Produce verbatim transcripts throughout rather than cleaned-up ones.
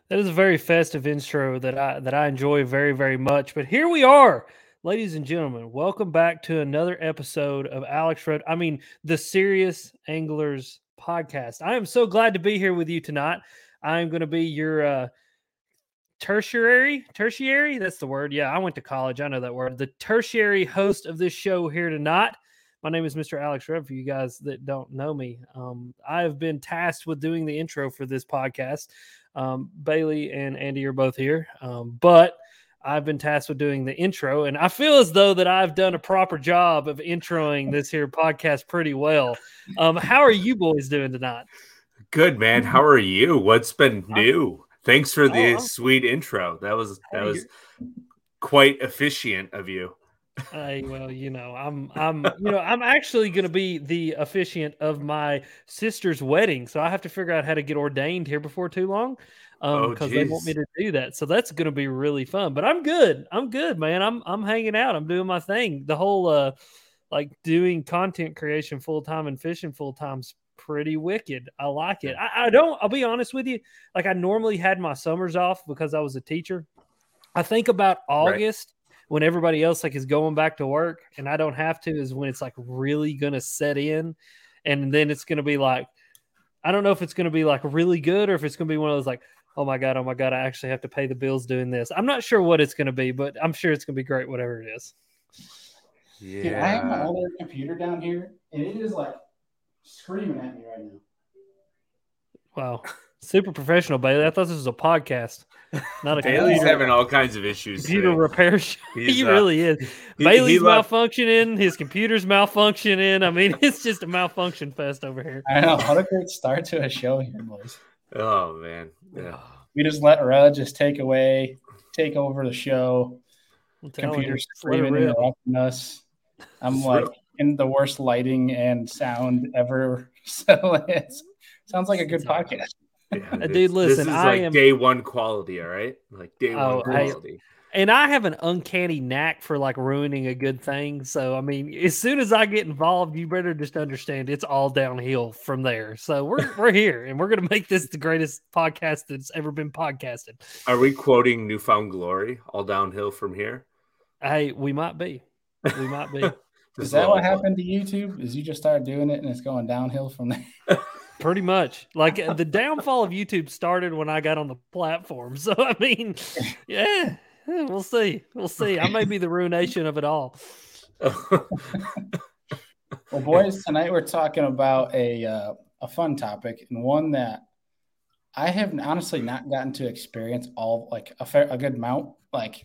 That is a very festive intro that I that I enjoy very, very much. But here we are, ladies and gentlemen. Welcome back to another episode of Alex Rudd. I mean, the Serious Anglers podcast. I am so glad to be here with you tonight. I am going to be your uh, tertiary, tertiary. That's the word. Yeah, I went to college. I know that word. The tertiary host of this show here tonight. My name is Mister Alex Rudd. For you guys that don't know me, um, I have been tasked with doing the intro for this podcast. Um, Bailey and Andy are both here, um, but I've been tasked with doing the intro, and I feel as though that I've done a proper job of introing this here podcast pretty well. Um, how are you boys doing tonight? Good, man. How are you? What's been new? Thanks for the oh, sweet intro. That was that hey, was quite efficient of you. Hey, well, you know, I'm, I'm, you know, I'm actually going to be the officiant of my sister's wedding, so I have to figure out how to get ordained here before too long, um, Oh, because they want me geez. to do that. So that's going to be really fun. But I'm good. I'm good, man. I'm, I'm hanging out. I'm doing my thing. The whole, uh, like doing content creation full time and fishing full time's pretty wicked. I like it. I, I don't. I'll be honest with you. Like I normally had my summers off because I was a teacher. I think about Right. August when everybody else like is going back to work and I don't have to is when it's like really gonna set in, and then it's gonna be like I don't know if it's gonna be like really good or if it's gonna be one of those like oh my god oh my god I actually have to pay the bills doing this. I'm not sure what it's gonna be, but I'm sure it's gonna be great whatever it is. Dude, I have my Yeah. other computer down here, and it is like screaming at me right now. Wow, super professional, Bailey. I thought this was a podcast, not a Bailey's computer having all kinds of issues computer today. repair show. He's, He uh, really is. he- Bailey's he left- malfunctioning. His computer's malfunctioning. I mean, it's just a malfunction fest over here. I know. What a great start to a show here, boys. Oh man. Yeah. We just let Rudd just take away, take over the show. I'm telling Computer you, let it screaming, rip. interrupting us. I'm It's like real. in the worst lighting and sound ever. So it sounds like a good podcast. Yeah, Uh, this- dude, listen, This is I like am- day one quality, all right? Like day Oh, one hey. quality. And I have an uncanny knack for like ruining a good thing. So I mean, as soon as I get involved, you better just understand it's all downhill from there. So we're we're here and we're gonna make this the greatest podcast that's ever been podcasted. Are we quoting Newfound Glory? All downhill from here? Hey, we might be. We might be. Is This that little- what happened to YouTube? Is you just started doing it and it's going downhill from there? Pretty much. Like the downfall of YouTube started when I got on the platform. So I mean, yeah, we'll see. We'll see. I may be the ruination of it all. Well, boys, tonight we're talking about a uh, a fun topic and one that I have honestly not gotten to experience all like a fair a good amount, like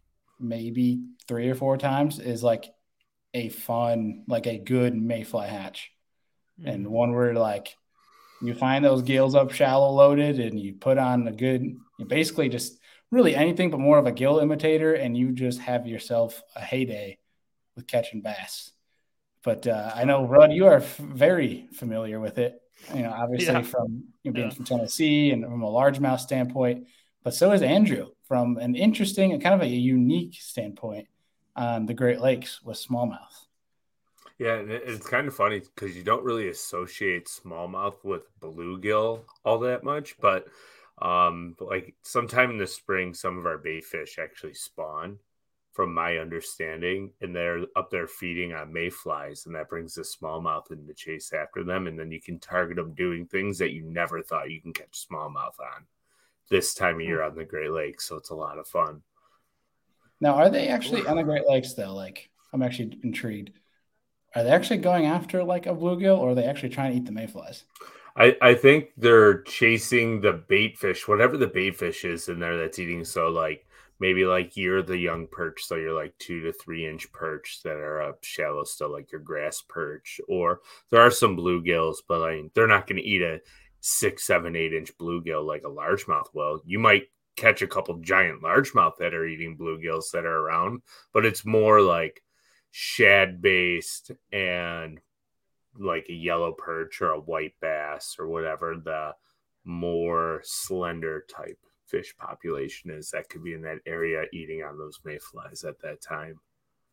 maybe three or four times. Is like a fun, like a good mayfly hatch, and one where like you find those gills up shallow loaded, and you put on a good, you basically just really anything but more of a gill imitator, and you just have yourself a heyday with catching bass. But uh, I know, Rudd, you are f- very familiar with it. You know, obviously Yeah. from you know, being Yeah. from Tennessee and from a largemouth standpoint, but so is Andrew from an interesting and kind of a unique standpoint on the Great Lakes with smallmouth. Yeah, and it- it's kind of funny because you don't really associate smallmouth with bluegill all that much, but um, but like sometime in the spring, some of our bait fish actually spawn, from my understanding, and they're up there feeding on mayflies, and that brings the smallmouth in to chase after them, and then you can target them doing things that you never thought you can catch smallmouth on this time of year on the Great Lakes. So it's a lot of fun. Now, are they actually on the Great Lakes though? Like, I'm actually intrigued. Are they actually going after like a bluegill, or are they actually trying to eat the mayflies? I, I think they're chasing the bait fish, whatever the bait fish is in there that's eating. So like maybe like you're the young perch, so you're like two to three inch perch that are up shallow still, like your grass perch. Or there are some bluegills, but like they're not going to eat a six, seven, eight inch bluegill like a largemouth will. You might catch a couple giant largemouth that are eating bluegills that are around, but it's more like shad based and like a yellow perch or a white bass or whatever the more slender type fish population is that could be in that area eating on those mayflies at that time.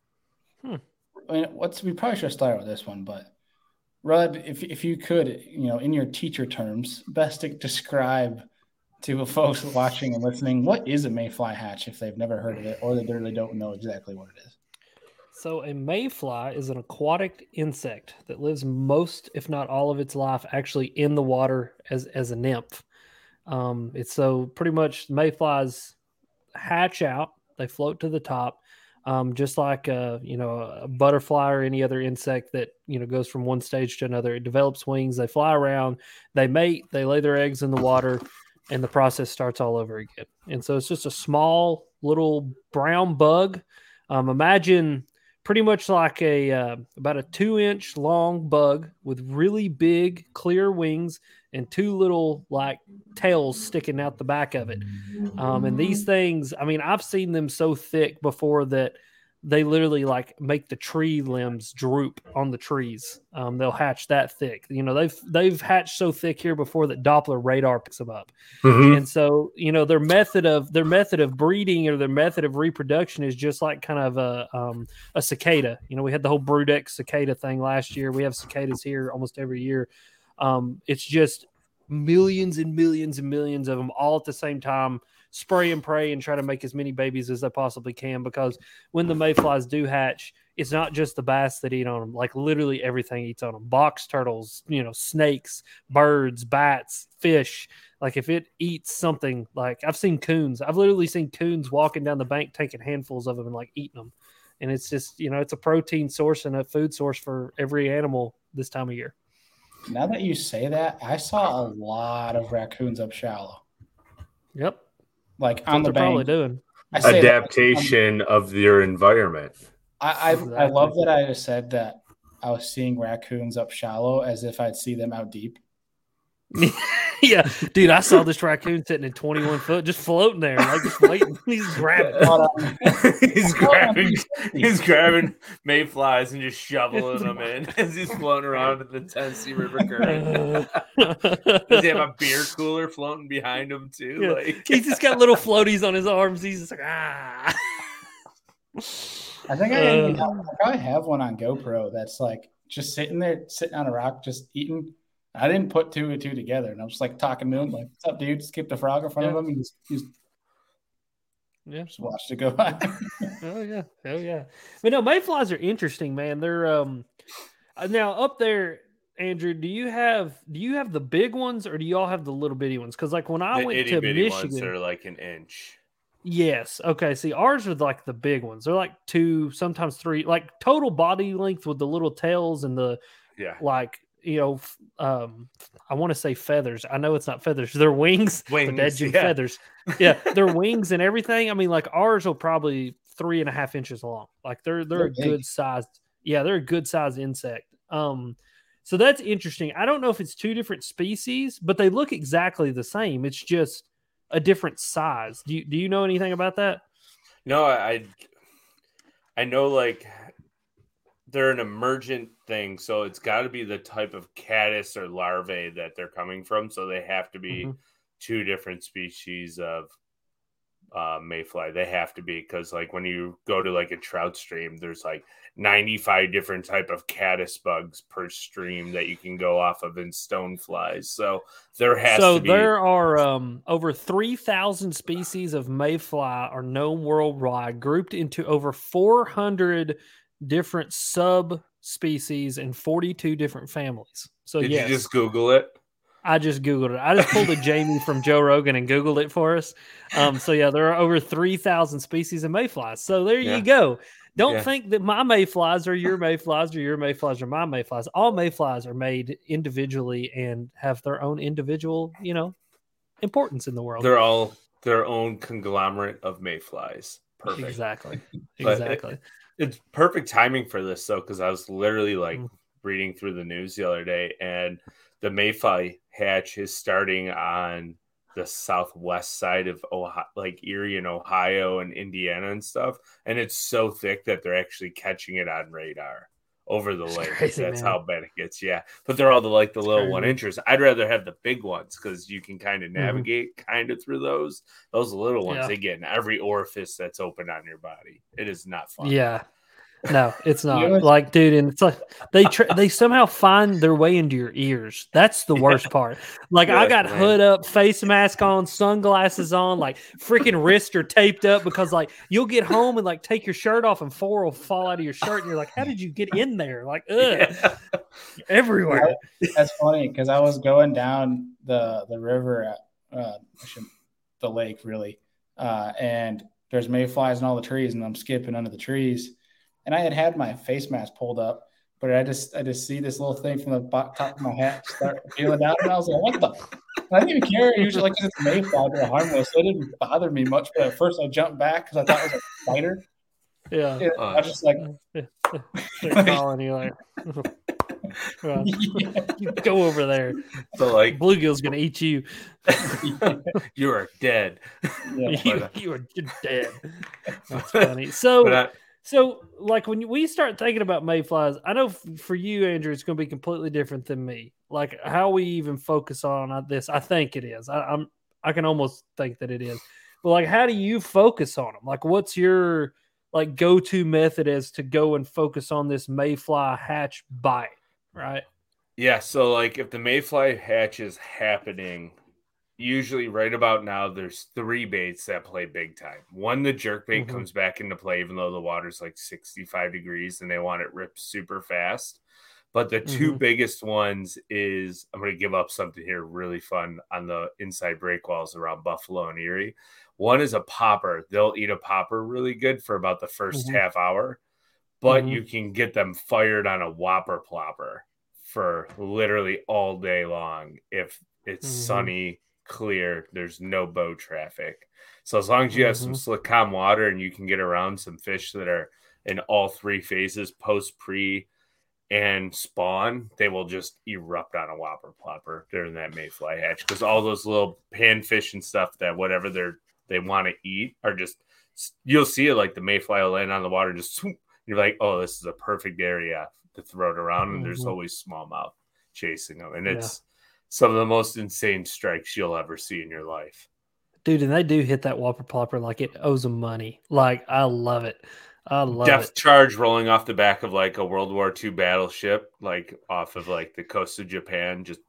I mean, what's we probably should start with this one, but Rudd, if if you could, you know, in your teacher terms, best to describe to folks watching and listening, what is a mayfly hatch if they've never heard of it or they really don't know exactly what it is? So a mayfly is an aquatic insect that lives most, if not all of its life, actually in the water as, as a nymph. Um, it's so pretty much mayflies hatch out, they float to the top, um, just like a, you know, a butterfly or any other insect that, you know, goes from one stage to another. It develops wings, they fly around, they mate, they lay their eggs in the water, and the process starts all over again. And so it's just a small little brown bug. Um, imagine pretty much like a uh, about a two inch long bug with really big clear wings and two little like tails sticking out the back of it. Um, and these things, I mean, I've seen them so thick before that they literally like make the tree limbs droop on the trees. Um, they'll hatch that thick. You know, they've they've hatched so thick here before that Doppler radar picks them up. Mm-hmm. And so, you know, their method of their method of breeding or their method of reproduction is just like kind of a um, a cicada. You know, we had the whole Broodix cicada thing last year. We have cicadas here almost every year. Um, it's just millions and millions and millions of them all at the same time, spray and pray and try to make as many babies as they possibly can, because when the mayflies do hatch, it's not just the bass that eat on them. Like literally everything eats on them. Box turtles, you know, snakes, birds, bats, fish. Like if it eats something, like I've seen coons. I've literally seen coons walking down the bank taking handfuls of them and like eating them. And it's just, you know, it's a protein source and a food source for every animal this time of year. Now that you say that, I saw a lot of raccoons up shallow. Yep. Like That's on the they're bank. Probably doing. I say adaptation that, of your environment. I I, exactly. I love that I just said that I was seeing raccoons up shallow as if I'd see them out deep. Yeah, dude, I saw this raccoon sitting in twenty-one foot, just floating there, like just waiting. He's grabbing. he's grabbing. He's grabbing mayflies and just shoveling them in as he's floating around in the Tennessee River current. Does he have a beer cooler floating behind him too? Yeah. Like he's just got little floaties on his arms. He's just like ah. I think I, uh, I probably have one on GoPro that's like just sitting there, sitting on a rock, just eating. I didn't put two and two together, and I'm just like talking to him, like, "What's up, dude?" Skip the frog in front yeah. of him, and he's, he's yeah, just watched it go by. Oh yeah, oh yeah. But no, mayflies are interesting, man. They're um now up there. Andrew, do you have do you have the big ones or do you all have the little bitty ones? Because like when I the went itty to bitty Michigan, ones are like an inch. Yes. Okay. See, ours are like the big ones. They're like two, sometimes three, like total body length with the little tails and the yeah, like. You know, um, I want to say feathers. I know it's not feathers. They're wings. Wings, but that's your yeah. feathers. Yeah, they're wings and everything. I mean, like ours will probably three and a half inches long. Like they're they're, they're a big. good sized. Yeah, they're a good sized insect. Um, so that's interesting. I don't know if it's two different species, but they look exactly the same. It's just a different size. Do you do you know anything about that? No, I I know like. They're an emergent thing, so it's got to be the type of caddis or larvae that they're coming from. So they have to be mm-hmm. two different species of uh, mayfly. They have to be because, like, when you go to like a trout stream, there's like ninety-five different type of caddis bugs per stream that you can go off of in stoneflies. So there has so to be. So there are um, over three thousand species of mayfly are known worldwide, grouped into over four hundred different subspecies and forty-two different families. So did yes, you just Google it? I just Googled it. I just pulled a Jamie from Joe Rogan and Googled it for us. Um, so yeah, there are over three thousand species of mayflies. So there yeah. you go. Don't yeah. think that my mayflies are your mayflies or your mayflies are my mayflies. All mayflies are made individually and have their own individual, you know, importance in the world. They're all their own conglomerate of mayflies. Perfect. Exactly. Exactly. It, it's perfect timing for this, though, because I was literally like mm. reading through the news the other day, and the mayfly hatch is starting on the southwest side of Ohio, like Erie and Ohio and Indiana and stuff. And it's so thick that they're actually catching it on radar over the lake. Crazy, That's man. how bad it gets. Yeah. But they're all the like the little one inchers. I'd rather have the big ones because you can kind of navigate mm-hmm. kind of through those. Those little ones, yeah. they get in every orifice that's open on your body. It is not fun. Yeah. No, it's not. You know, Like, dude, and it's like they tr- they somehow find their way into your ears. That's the worst Yeah. part. Like, You're I like, got man. hood up, face mask on, sunglasses on, like freaking wrists are taped up because like you'll get home and like take your shirt off and four will fall out of your shirt and you're like, how did you get in there? Like, ugh, Yeah. everywhere. That's funny because I was going down the the river at uh, I shouldn't- the lake really, uh, and there's mayflies in all the trees, and I'm skipping under the trees, and I had had my face mask pulled up, but I just I just see this little thing from the bo- top of my hat start peeling out, and I was like, what the? And I didn't even care. Usually, like 'cause it's mayfly, they're harmless, so it didn't bother me much. But at first, I jumped back because I thought it was a spider. Yeah. And I was just like, They're calling you like, well, yeah. you go over there. So like Bluegill's gonna eat you. you are dead. Yeah. you, you are you're dead. That's funny. So, But I, so like when we start thinking about mayflies, I know f- for you, Andrew, it's going to be completely different than me. Like how we even focus on this, I think it is. I, I'm I can almost think that it is. But like, how do you focus on them? Like, what's your like go-to method as to go and focus on this mayfly hatch bite? Right. yeah, so like if the mayfly hatch is happening, usually right about now, there's three baits that play big time. One, the jerk bait Mhm. comes back into play, even though the water's like sixty-five degrees and they want it ripped super fast. But the two Mhm. biggest ones is I'm going to give up something here really fun on the inside breakwalls around Buffalo and Erie. One is a popper. They'll eat a popper really good for about the first Mhm. half hour, but Mhm. you can get them fired on a whopper plopper for literally all day long if it's Mhm. sunny, clear, there's no boat traffic. So as long as you have some Mhm. slick calm water and you can get around some fish that are in all three phases, post, pre, and spawn, they will just erupt on a whopper plopper during that mayfly hatch because all those little panfish and stuff that whatever they're they want to eat are just you'll see it like the mayfly will land on the water just swoop. You're like, oh, this is a perfect area to throw it around, and there's Mhm. always smallmouth chasing them, and Yeah. it's some of the most insane strikes you'll ever see in your life. Dude, and they do hit that whopper plopper like it owes them money. Like I love it. I love Depth it. charge rolling off the back of like a World War Two battleship, like off of like the coast of Japan, just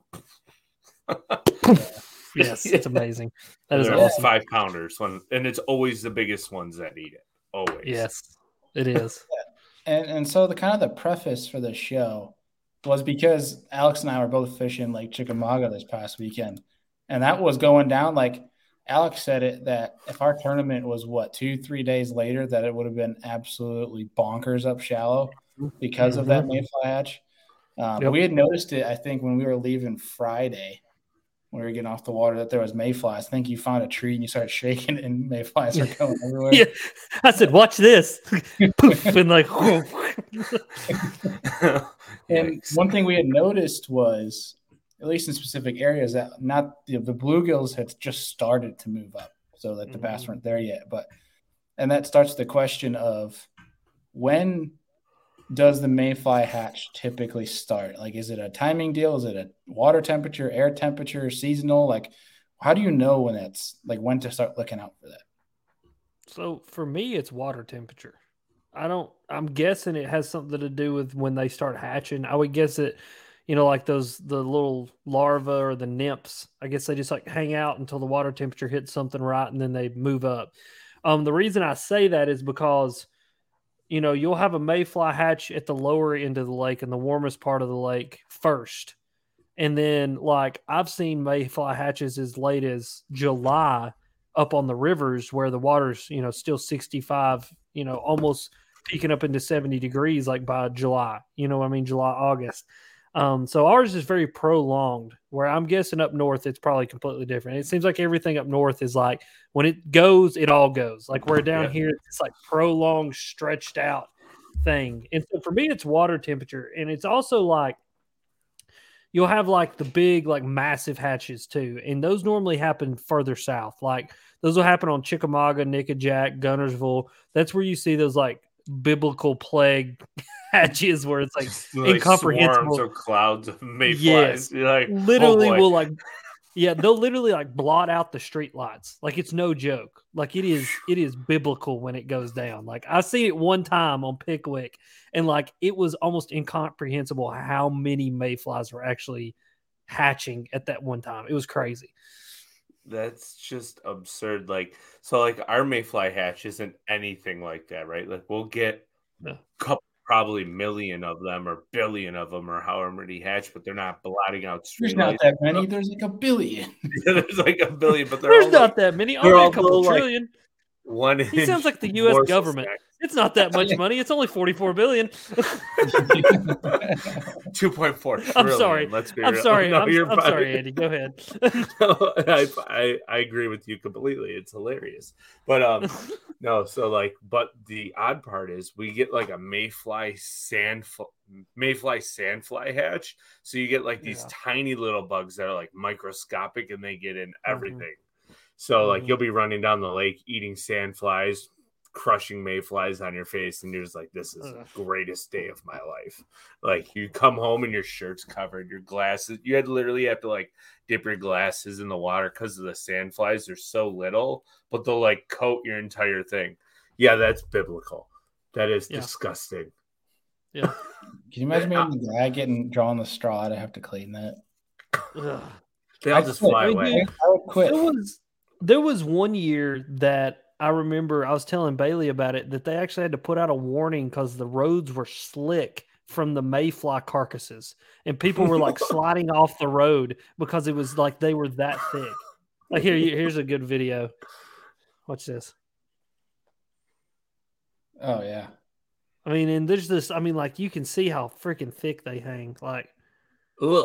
Yes, it's amazing. That is they're awesome. five pounders when, and it's always the biggest ones that eat it. Always. Yes, it is. And and so the kind of the preface for the show was because Alex and I were both fishing Lake Chickamauga this past weekend, and that was going down. Like Alex said it that if our tournament was what two three days later, that it would have been absolutely bonkers up shallow because of that Mhm. mayfly hatch. Um, Yep. We had noticed it, I think, when we were leaving Friday. When we were getting off the water, that there was mayflies. I think you found a tree and you started shaking it, and mayflies are going everywhere. Yeah, I said, watch this. Poof, and like, whoa. And one thing we had noticed was, at least in specific areas, that not the, the bluegills had just started to move up, so that the bass weren't there yet. But and that starts the question of when does the mayfly hatch typically start? Like, is it a timing deal? Is it a water temperature, air temperature, seasonal? Like, how do you know when it's like when to start looking out for that? So for me, it's water temperature. I don't, I'm guessing it has something to do with when they start hatching. I would guess it, you know, like those, the little larvae or the nymphs, I guess they just like hang out until the water temperature hits something right and then they move up. Um, the reason I say that is because, you know, you'll have a mayfly hatch at the lower end of the lake and the warmest part of the lake first. And then, like, I've seen mayfly hatches as late as July up on the rivers where the water's, you know, still sixty-five, you know, almost peaking up into seventy degrees, like by July, you know what I mean? July, August. Um, so ours is very prolonged, where I'm guessing up north, it's probably completely different. It seems like everything up north is like when it goes, it all goes. Like we're down Yeah. here, it's like prolonged, stretched out thing. And so for me, it's water temperature. And it's also like, you'll have like the big, like massive hatches too. And those normally happen further south. Like those will happen on Chickamauga, Nickajack, Gunnersville. That's where you see those like biblical plague hatches where it's like Just, like, incomprehensible. swarms of clouds of mayflies. Yes. You're like, Literally oh boy. will like Yeah, they'll literally like blot out the street lights. Like it's no joke. Like it is it is biblical when it goes down. Like I seen it one time on Pickwick, and like it was almost incomprehensible how many mayflies were actually hatching at that one time. It was crazy. That's just absurd. Like so, like our mayfly hatch isn't anything like that, right? Like we'll get Yeah. a couple, probably million of them or billion of them or however many hatch, but they're not blotting out There's street not lights. that many. There's like a billion. Yeah, there's like a billion, but they're There's all not like, that many. they're Only all a couple little, like, trillion. one He inch sounds like the U S morsel government. snack. It's not that much money. It's only forty-four billion. two point four I'm sorry. Let's be I'm real. sorry. No, I'm, you're I'm fine. sorry, Andy. Go ahead. No, I, I I agree with you completely. It's hilarious. But um no, so like but the odd part is we get like a mayfly sand mayfly sandfly hatch. So you get like these Yeah. tiny little bugs that are like microscopic and they get in everything. Mm-hmm. So like Mhm. you'll be running down the lake eating sandflies, crushing mayflies on your face, and you're just like, this is Ugh. the greatest day of my life. Like you come home and your shirt's covered, your glasses, you had literally have to like dip your glasses in the water because of the sandflies. They're so little, but they'll like coat your entire thing. Yeah, that's biblical. That is Yeah. disgusting. Yeah. Can you imagine being the guy getting drawn the straw to have to clean that? Ugh. They all I just quit. fly I mean, away. dude, I would quit. There was there was one year that I remember I was telling Bailey about it that they actually had to put out a warning because the roads were slick from the mayfly carcasses, and people were like sliding off the road because it was like they were that thick. Like here, here's a good video. Watch this. Oh yeah. I mean, and there's this. I mean, like you can see how freaking thick they hang. Like Ugh.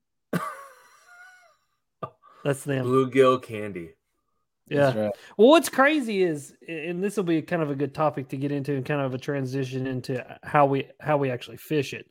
that's them. Bluegill candy. Yeah. That's right. Well, what's crazy is, and this will be kind of a good topic to get into, and kind of a transition into how we how we actually fish it.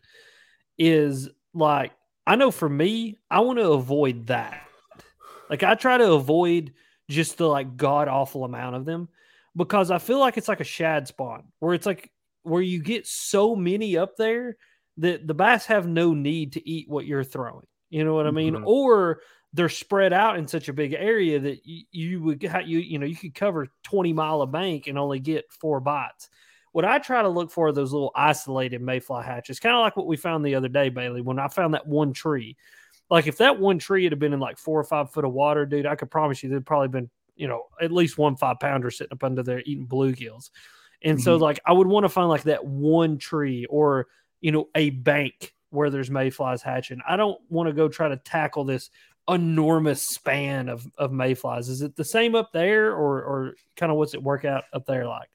Is like I know for me, I want to avoid that. Like I try to avoid just the like god awful amount of them because I feel like it's like a shad spawn where it's like where you get so many up there that the bass have no need to eat what you're throwing. You know what I mean? Mhm. Or they're spread out in such a big area that you, you would get you you know you could cover twenty mile of bank and only get four bites. What I try to look for are those little isolated mayfly hatches, kind of like what we found the other day, Bailey, when I found that one tree. Like if that one tree had been in like four or five foot of water, dude, I could promise you there'd probably been, you know, at least one five pounder sitting up under there eating bluegills. And mm-hmm. so like I would want to find like that one tree or, you know, a bank where there's mayflies hatching. I don't want to go try to tackle this enormous span of, of mayflies. Is it the same up there or, or kind of what's it work out up there like?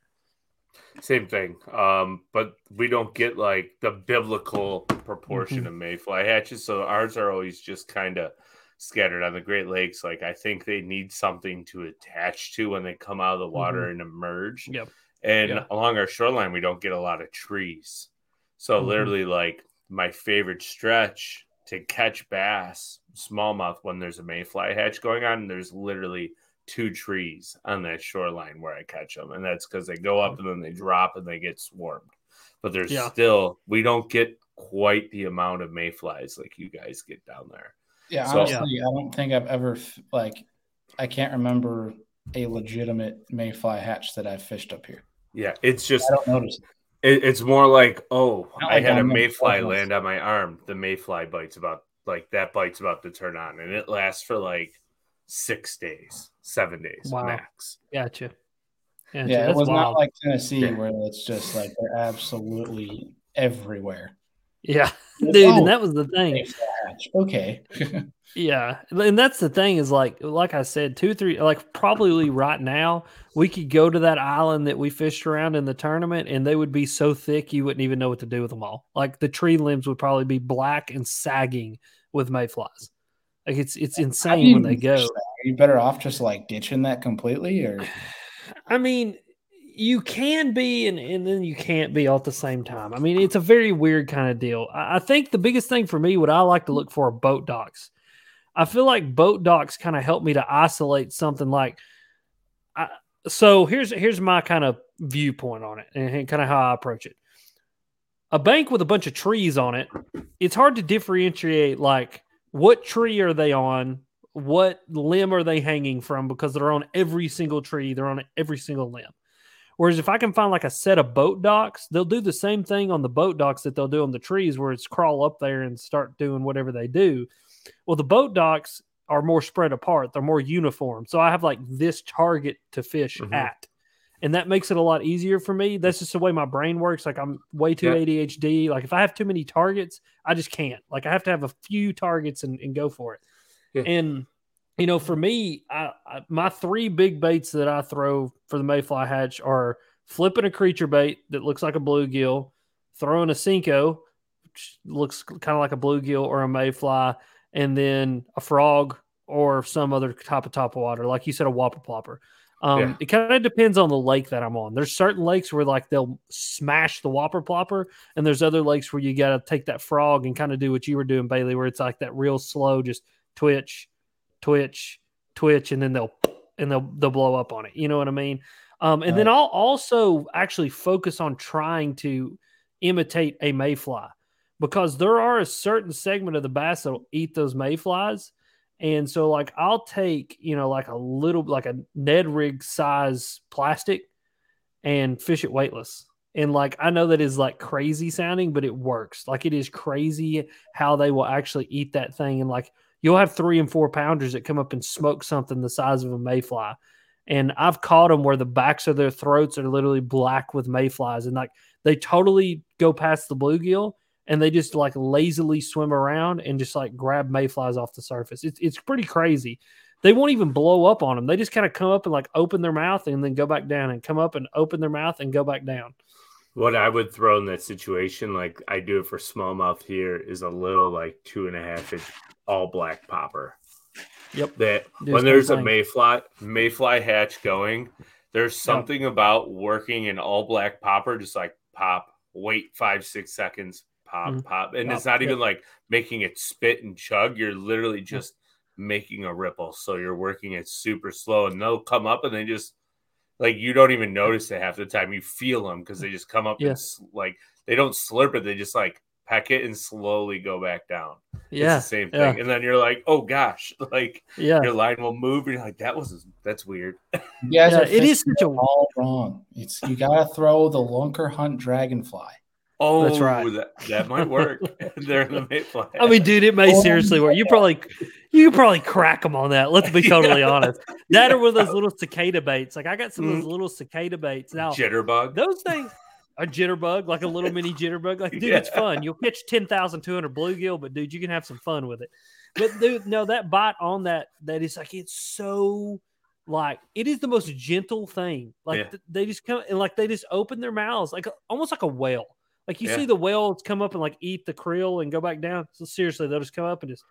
Same thing. Um, but we don't get like the biblical proportion mm-hmm. of mayfly hatches. So ours are always just kind of scattered on the Great Lakes. Like I think they need something to attach to when they come out of the water mm-hmm. and emerge. Yep. And yeah. along our shoreline, we don't get a lot of trees. So mm-hmm. literally like my favorite stretch to catch bass, smallmouth, when there's a mayfly hatch going on, there's literally two trees on that shoreline where I catch them. And that's because they go up and then they drop and they get swarmed. But there's yeah. still, we don't get quite the amount of mayflies like you guys get down there. Yeah, so, honestly, yeah. I don't think I've ever, like, I can't remember a legitimate mayfly hatch that I've fished up here. Yeah, it's just, I don't notice it. It, it's more like, oh, Not I like had a I'm mayfly like, land on my arm. The mayfly bites about, like, that bite's about to turn on. And it lasts for, like, six days, seven days wow. max. Gotcha. gotcha. Yeah, That's it was wild. not like Tennessee Yeah. where it's just like they're absolutely everywhere. Yeah, Like, dude, oh, and that was the thing. mayfly hatch. Okay. Yeah, and that's the thing is like, like I said, two, three, like probably right now we could go to that island that we fished around in the tournament, and they would be so thick you wouldn't even know what to do with them all. Like the tree limbs would probably be black and sagging with mayflies. Like it's it's insane when they go. Are you better off just like ditching that completely, or? I mean, you can be, and, and then you can't be all at the same time. I mean, it's a very weird kind of deal. I, I think the biggest thing for me, what I like to look for, are boat docks. I feel like boat docks kind of help me to isolate something like. I, so here's here's my kind of viewpoint on it, and, and kind of how I approach it. A bank with a bunch of trees on it, it's hard to differentiate like what tree are they on, what limb are they hanging from because they're on every single tree. They're on every single limb. Whereas if I can find like a set of boat docks, they'll do the same thing on the boat docks that they'll do on the trees where it's crawl up there and start doing whatever they do. Well, the boat docks are more spread apart. They're more uniform. So I have like this target to fish mm-hmm. at. And that makes it a lot easier for me. That's just the way my brain works. Like I'm way too yeah. A D H D. Like if I have too many targets, I just can't. Like I have to have a few targets and, and go for it. Yeah. And, you know, for me, I, I, my three big baits that I throw for the mayfly hatch are flipping a creature bait that looks like a bluegill, throwing a Senko, which looks kind of like a bluegill or a mayfly, and then a frog or some other type of top of water. Like you said, a whopper plopper. Um, yeah. It kind of depends on the lake that I'm on. There's certain lakes where like they'll smash the whopper plopper, and there's other lakes where you got to take that frog and kind of do what you were doing, Bailey, where it's like that real slow, just twitch, twitch, twitch, and then they'll and they'll they'll blow up on it. You know what I mean? Um, and right. then I'll also actually focus on trying to imitate a mayfly because there are a certain segment of the bass that'll eat those mayflies. And so, like, I'll take, you know, like a little, like a Ned rig size plastic and fish it weightless. And, like, I know that is, like, crazy sounding, but it works. Like, it is crazy how they will actually eat that thing. And, like, you'll have three and four pounders that come up and smoke something the size of a mayfly. And I've caught them where the backs of their throats are literally black with mayflies. And, like, they totally go past the bluegill. And they just like lazily swim around and just like grab mayflies off the surface. It's it's pretty crazy. They won't even blow up on them. They just kind of come up and like open their mouth and then go back down and come up and open their mouth and go back down. What I would throw in that situation, like I do it for smallmouth here, is a little like two and a half inch all black popper. Yep. That when there's a mayfly mayfly hatch going, there's something yep. about working an all black popper, just like pop, wait five six seconds. Pop, mm-hmm. pop. And pop, it's not even yeah. like making it spit and chug. You're literally just yeah. making a ripple. So you're working it super slow and they'll come up and they just like, you don't even notice it half the time. You feel them because they just come up yeah. and like, they don't slurp it. They just like peck it and slowly go back down. Yeah. It's the same thing. Yeah. And then you're like, oh gosh, like yeah. your line will move. And you're like, that was, that's weird. Yeah, yeah it is such a all wrong. It's, you got to throw the Lunker Hunt Dragonfly. Oh, that's right. That, that might work. They're in the mayfly. I mean, dude, it may oh, seriously work. You probably, you probably crack them on that. Let's be totally yeah. honest. That yeah. or with those little cicada baits. Like I got some mm. of those little cicada baits now. Jitterbug. Those things, a jitterbug, like a little mini jitterbug. Like, dude, yeah. it's fun. You'll catch ten thousand two hundred bluegill, but dude, you can have some fun with it. But dude, no, that bite on that, that is like it's so. Like it is the most gentle thing. Like yeah. th- they just come and like they just open their mouths, like almost like a whale. Like you yeah. see the whales come up and like eat the krill and go back down. So seriously, they'll just come up and just.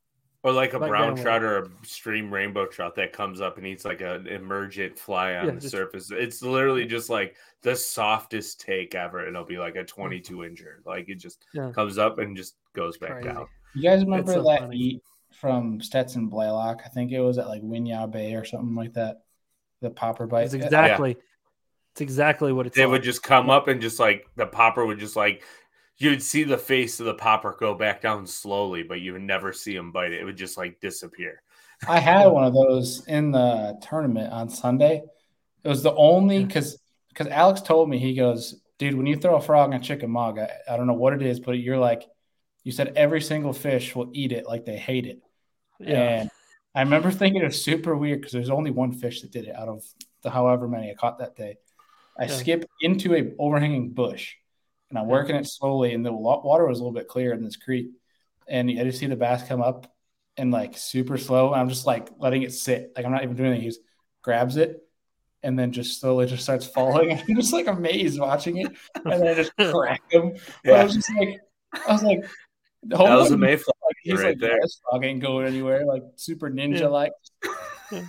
Or like a brown trout or a stream rainbow trout that comes up and eats like an emergent fly on yeah, the just, surface. It's literally just like the softest take ever. And it'll be like a twenty-two incher. Like it just yeah. comes up and just goes back Crazy. down. You guys remember so that funny. eat from Stetson Blaylock? I think it was at like Winyah Bay or something like that. The popper bite. It's exactly. Yeah. It's exactly what it's They like. would just come up and just like the popper would just like you'd see the face of the popper go back down slowly, but you would never see him bite it. It would just like disappear. I had one of those in the tournament on Sunday. It was the only because because Alex told me, he goes, dude, when you throw a frog on Chickamauga, I, I don't know what it is, but you're like, you said every single fish will eat it like they hate it. Yeah. And I remember thinking it was super weird because there's only one fish that did it out of the however many I caught that day. I yeah. skip into a overhanging bush, and I'm working it slowly, and the water was a little bit clear in this creek, and I just see the bass come up and like super slow, and I'm just like letting it sit. Like I'm not even doing anything. He just grabs it and then just slowly just starts falling. I'm just like amazed watching it, and then I just crack him. Yeah. I was just like, I was like, that was a mayfly. Like, he's right like, there. This frog ain't going anywhere. Like super ninja like. Yeah.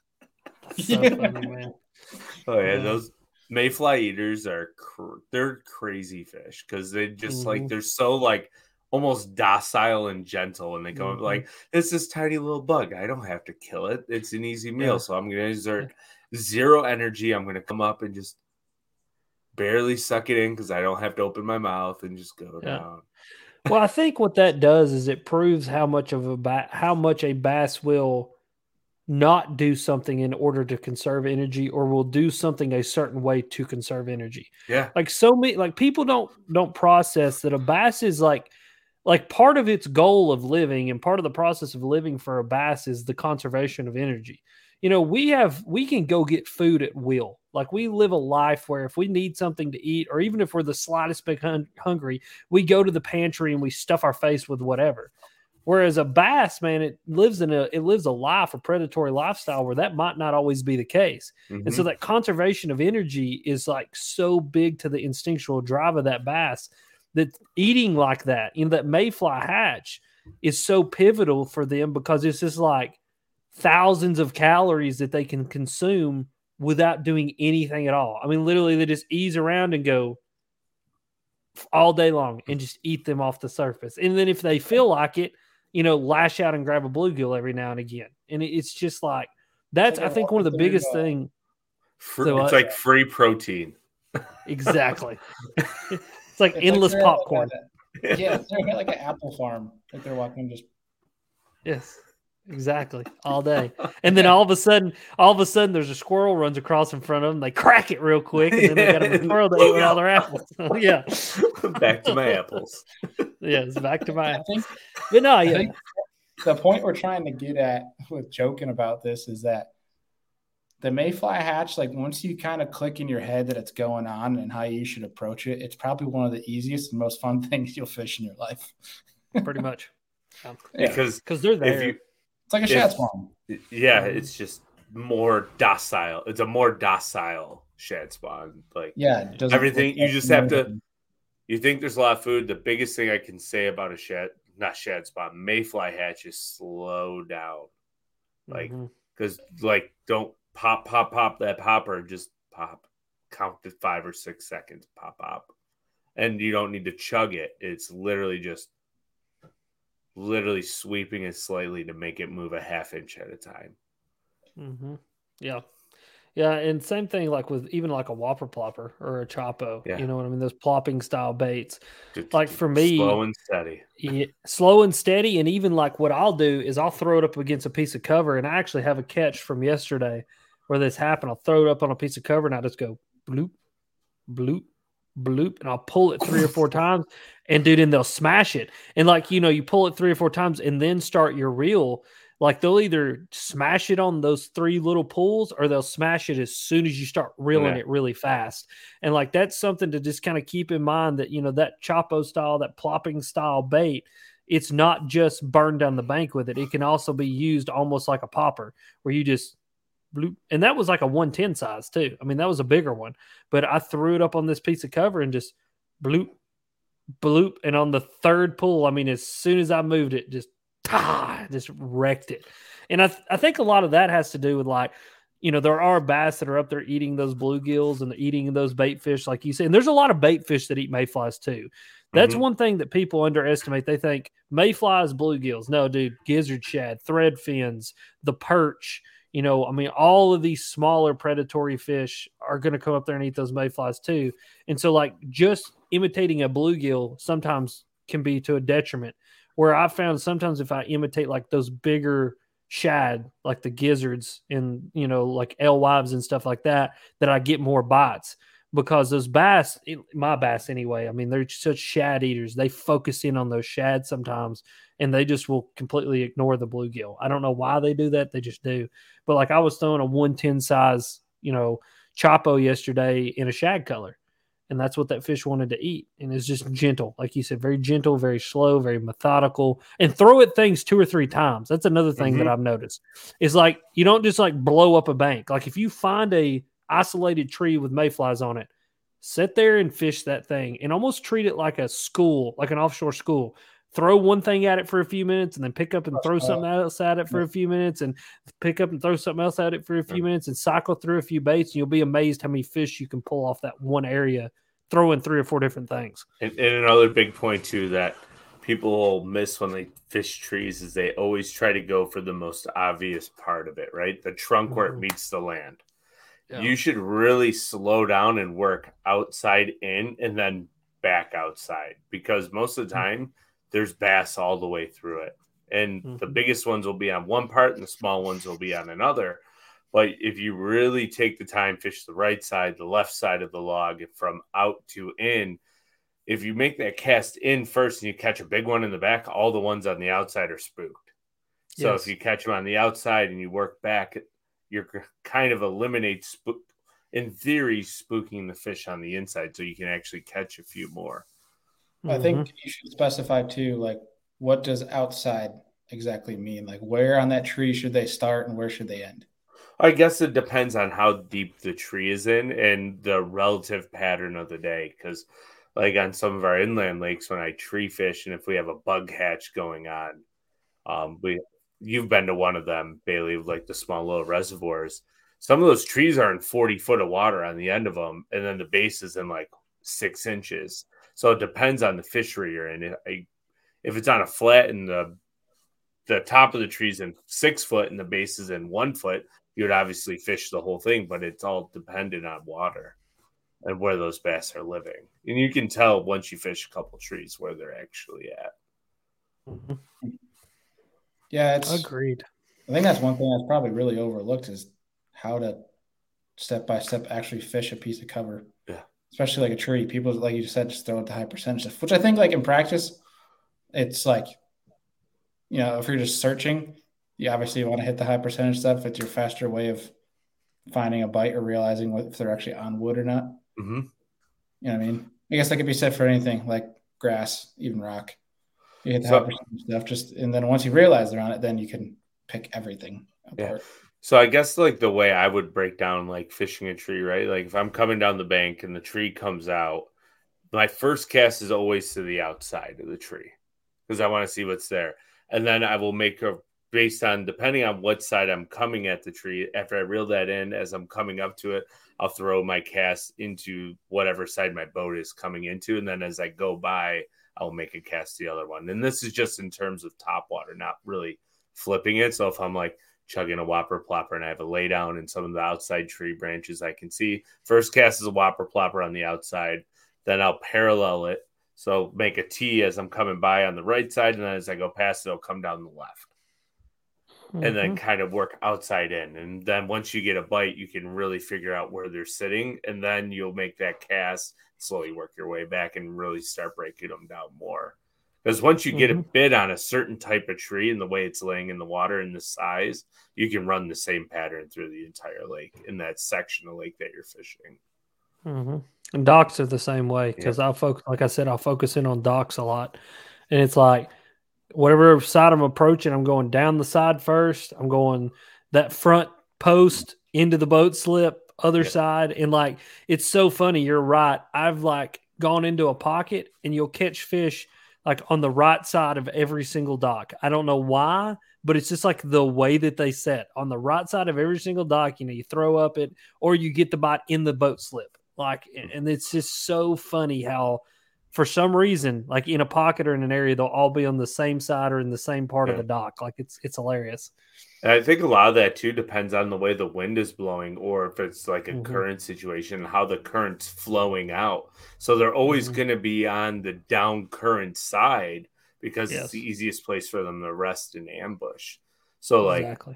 So yeah. funny, man. Oh yeah, those. Mayfly eaters are cr- they're crazy fish because they just mm-hmm. like they're so like almost docile and gentle, and they go mm-hmm. like it's this tiny little bug. I don't have to kill it. It's an easy meal, yeah. so I'm gonna exert yeah. zero energy. I'm gonna come up and just barely suck it in because I don't have to open my mouth and just go yeah. down. Well, I think what that does is it proves how much of a ba- how much a bass will not do something in order to conserve energy, or will do something a certain way to conserve energy. Yeah. Like so many, like people don't don't process that a bass is like like part of its goal of living, and part of the process of living for a bass is the conservation of energy. You know, we have we can go get food at will. Like we live a life where if we need something to eat, or even if we're the slightest bit hun- hungry, we go to the pantry and we stuff our face with whatever. Whereas a bass, man, it lives in a it lives a life, a predatory lifestyle where that might not always be the case. Mm-hmm. And so that conservation of energy is like so big to the instinctual drive of that bass that eating like that, you know, that mayfly hatch is so pivotal for them, because it's just like thousands of calories that they can consume without doing anything at all. I mean, literally they just ease around and go all day long and just eat them off the surface. And then if they feel like it, you know, lash out and grab a bluegill every now and again. And it's just like, that's, like I think one of the biggest uh, thing. Free, so, it's uh, like free protein. Exactly. It's like it's endless like popcorn. Like a, yeah, they're like an apple farm. Like they're walking just. Yes, exactly. All day. And then all of a sudden, all of a sudden there's a squirrel runs across in front of them. They crack it real quick. And then they got a squirrel to eat all their apples. Yeah. Back to my apples. Yes, back to my I think, But no, I yeah. think the point we're trying to get at with joking about this is that the mayfly hatch, like once you kind of click in your head that it's going on and how you should approach it, it's probably one of the easiest and most fun things you'll fish in your life. Pretty much. Yeah. Because because they're there. You, it's like a shad spawn. Yeah, it's just more docile. It's a more docile shad spawn. Like yeah, everything you just have to. You think there's a lot of food. The biggest thing I can say about a shad, not shad spawn, mayfly hatch is slow down. Like because mm-hmm. like don't. Pop, pop, pop that popper, just pop, count to five or six seconds, pop, pop. And you don't need to chug it. It's literally just literally sweeping it slightly to make it move a half inch at a time. Mm-hmm. Yeah. Yeah. And same thing like with even like a whopper plopper or a chopo, yeah. You know what I mean? Those plopping style baits. Just, like for me, slow and steady. Yeah, slow and steady. And even like what I'll do is I'll throw it up against a piece of cover. And I actually have a catch from yesterday where this happened. I'll throw it up on a piece of cover and I just go bloop, bloop, bloop, and I'll pull it three or four times. And dude, and they'll smash it. And like, you know, you pull it three or four times and then start your reel. Like they'll either smash it on those three little pulls or they'll smash it as soon as you start reeling yeah. it really fast. And like, that's something to just kind of keep in mind that, you know, that chopo style, that plopping style bait, it's not just burn down the bank with it. It can also be used almost like a popper where you just, bloop. And that was like a one ten size too. I mean, that was a bigger one, but I threw it up on this piece of cover and just bloop, bloop. And on the third pull, I mean, as soon as I moved it, just, ah, just wrecked it. And I, th- I think a lot of that has to do with like, you know, there are bass that are up there eating those bluegills and eating those bait fish, like you said. And there's a lot of bait fish that eat mayflies too. That's mm-hmm. one thing that people underestimate. They think mayflies, bluegills. No, dude, gizzard shad, thread fins, the perch. You know, I mean, all of these smaller predatory fish are going to come up there and eat those mayflies too. And so, like, just imitating a bluegill sometimes can be to a detriment. Where I found sometimes if I imitate like those bigger shad, like the gizzards and, you know, like alewives and stuff like that, that I get more bites. Because those bass, my bass anyway, I mean, they're such shad eaters. They focus in on those shad sometimes, and they just will completely ignore the bluegill. I don't know why they do that. They just do. But like I was throwing a one ten size, you know, chopo yesterday in a shad color, and that's what that fish wanted to eat. And it's just gentle. Like you said, very gentle, very slow, very methodical, and throw at things two or three times. That's another thing mm-hmm. that I've noticed. Is like, you don't just like blow up a bank. Like if you find a isolated tree with mayflies on it, sit there and fish that thing and almost treat it like a school, like an offshore school. Throw one thing at it for a few minutes and then pick up and throw something else at it for a few minutes and pick up and throw something else at it for a few minutes and cycle through a few baits, and you'll be amazed how many fish you can pull off that one area, throwing three or four different things. And, and another big point too that people miss when they fish trees is they always try to go for the most obvious part of it, right? The trunk mm-hmm. where it meets the land. Yeah. You should really slow down and work outside in and then back outside, because most of the time there's bass all the way through it. And mm-hmm. the biggest ones will be on one part and the small ones will be on another. But if you really take the time, fish the right side, the left side of the log from out to in, if you make that cast in first and you catch a big one in the back, all the ones on the outside are spooked. So yes. if you catch them on the outside and you work back, you're kind of eliminate spook, in theory, spooking the fish on the inside so you can actually catch a few more. I mm-hmm. think you should specify too, like, what does outside exactly mean? Like, where on that tree should they start and where should they end? I guess it depends on how deep the tree is in and the relative pattern of the day. Because, like, on some of our inland lakes, when I tree fish and if we have a bug hatch going on, um, we you've been to one of them, Bailey, like the small little reservoirs. Some of those trees are in forty foot of water on the end of them, and then the base is in like six inches. So it depends on the fishery you're in. I, If it's on a flat and the the top of the tree's in six foot and the base is in one foot, you would obviously fish the whole thing, but it's all dependent on water and where those bass are living. And you can tell once you fish a couple trees where they're actually at. Mm-hmm. Yeah, it's agreed. I think that's one thing that's probably really overlooked is how to step by step actually fish a piece of cover. Yeah. Especially like a tree. People, like you said, just throw it to high percentage stuff, which I think like in practice, it's like, you know, if you're just searching, you obviously want to hit the high percentage stuff. It's your faster way of finding a bite or realizing what, if they're actually on wood or not. Mm-hmm. You know what I mean? I guess that could be said for anything like grass, even rock. You hit the so, high percentage stuff, just and then once you realize they're on it, then you can pick everything apart. Yeah. So I guess like the way I would break down like fishing a tree, right? Like if I'm coming down the bank and the tree comes out, my first cast is always to the outside of the tree because I want to see what's there. And then I will make a, based on, depending on what side I'm coming at the tree, after I reel that in, as I'm coming up to it, I'll throw my cast into whatever side my boat is coming into. And then as I go by, I'll make a cast to the other one. And this is just in terms of top water, not really flipping it. So if I'm like chugging a whopper plopper and I have a lay down in some of the outside tree branches I can see, first cast is a whopper plopper on the outside. Then I'll parallel it. So make a T as I'm coming by on the right side. And then as I go past it, it'll come down the left. Mm-hmm. And then kind of work outside in. And then once you get a bite, you can really figure out where they're sitting. And then you'll make that cast, slowly work your way back and really start breaking them down more. Because once you get mm-hmm. a bit on a certain type of tree and the way it's laying in the water and the size, you can run the same pattern through the entire lake in that section of lake that you're fishing. Mm-hmm. And docks are the same way because yeah. I'll focus, like I said, I'll focus in on docks a lot. And it's like, whatever side I'm approaching, I'm going down the side first. I'm going that front post into the boat slip, other yeah. side. And like, it's so funny. You're right. I've like gone into a pocket and you'll catch fish like on the right side of every single dock. I don't know why, but it's just like the way that they set on the right side of every single dock. You know, you throw up it or you get the bite in the boat slip. Like, and it's just so funny how for some reason, like in a pocket or in an area, they'll all be on the same side or in the same part yeah. of the dock. Like it's, it's hilarious. And I think a lot of that too depends on the way the wind is blowing or if it's like a mm-hmm. current situation, how the current's flowing out. So they're always mm-hmm. going to be on the down current side because yes. it's the easiest place for them to rest and ambush. So like exactly.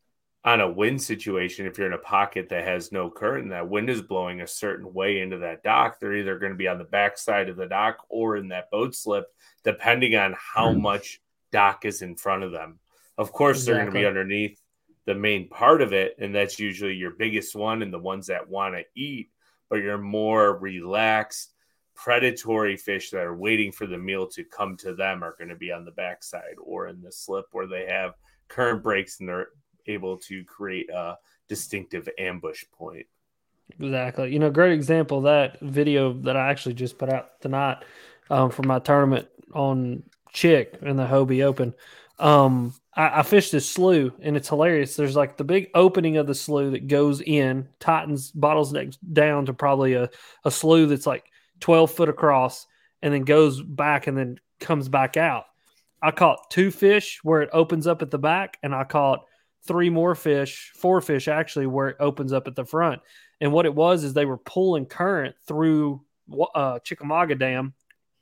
on a wind situation, if you're in a pocket that has no current and that wind is blowing a certain way into that dock, they're either going to be on the back side of the dock or in that boat slip, depending on how mm. much dock is in front of them. Of course, exactly. they're going to be underneath the main part of it, and that's usually your biggest one and the ones that want to eat, but your more relaxed, predatory fish that are waiting for the meal to come to them are going to be on the backside or in the slip where they have current breaks and they're able to create a distinctive ambush point. Exactly. You know, great example of that video that I actually just put out tonight um, for my tournament on Chick in the Hobie Open. Um, I, I fished this slough and it's hilarious. There's like the big opening of the slough that goes in, tightens bottles down to probably a, a slough that's like twelve foot across and then goes back and then comes back out. I caught two fish where it opens up at the back, and I caught three more fish, four fish actually, where it opens up at the front. And what it was is they were pulling current through uh, Chickamauga Dam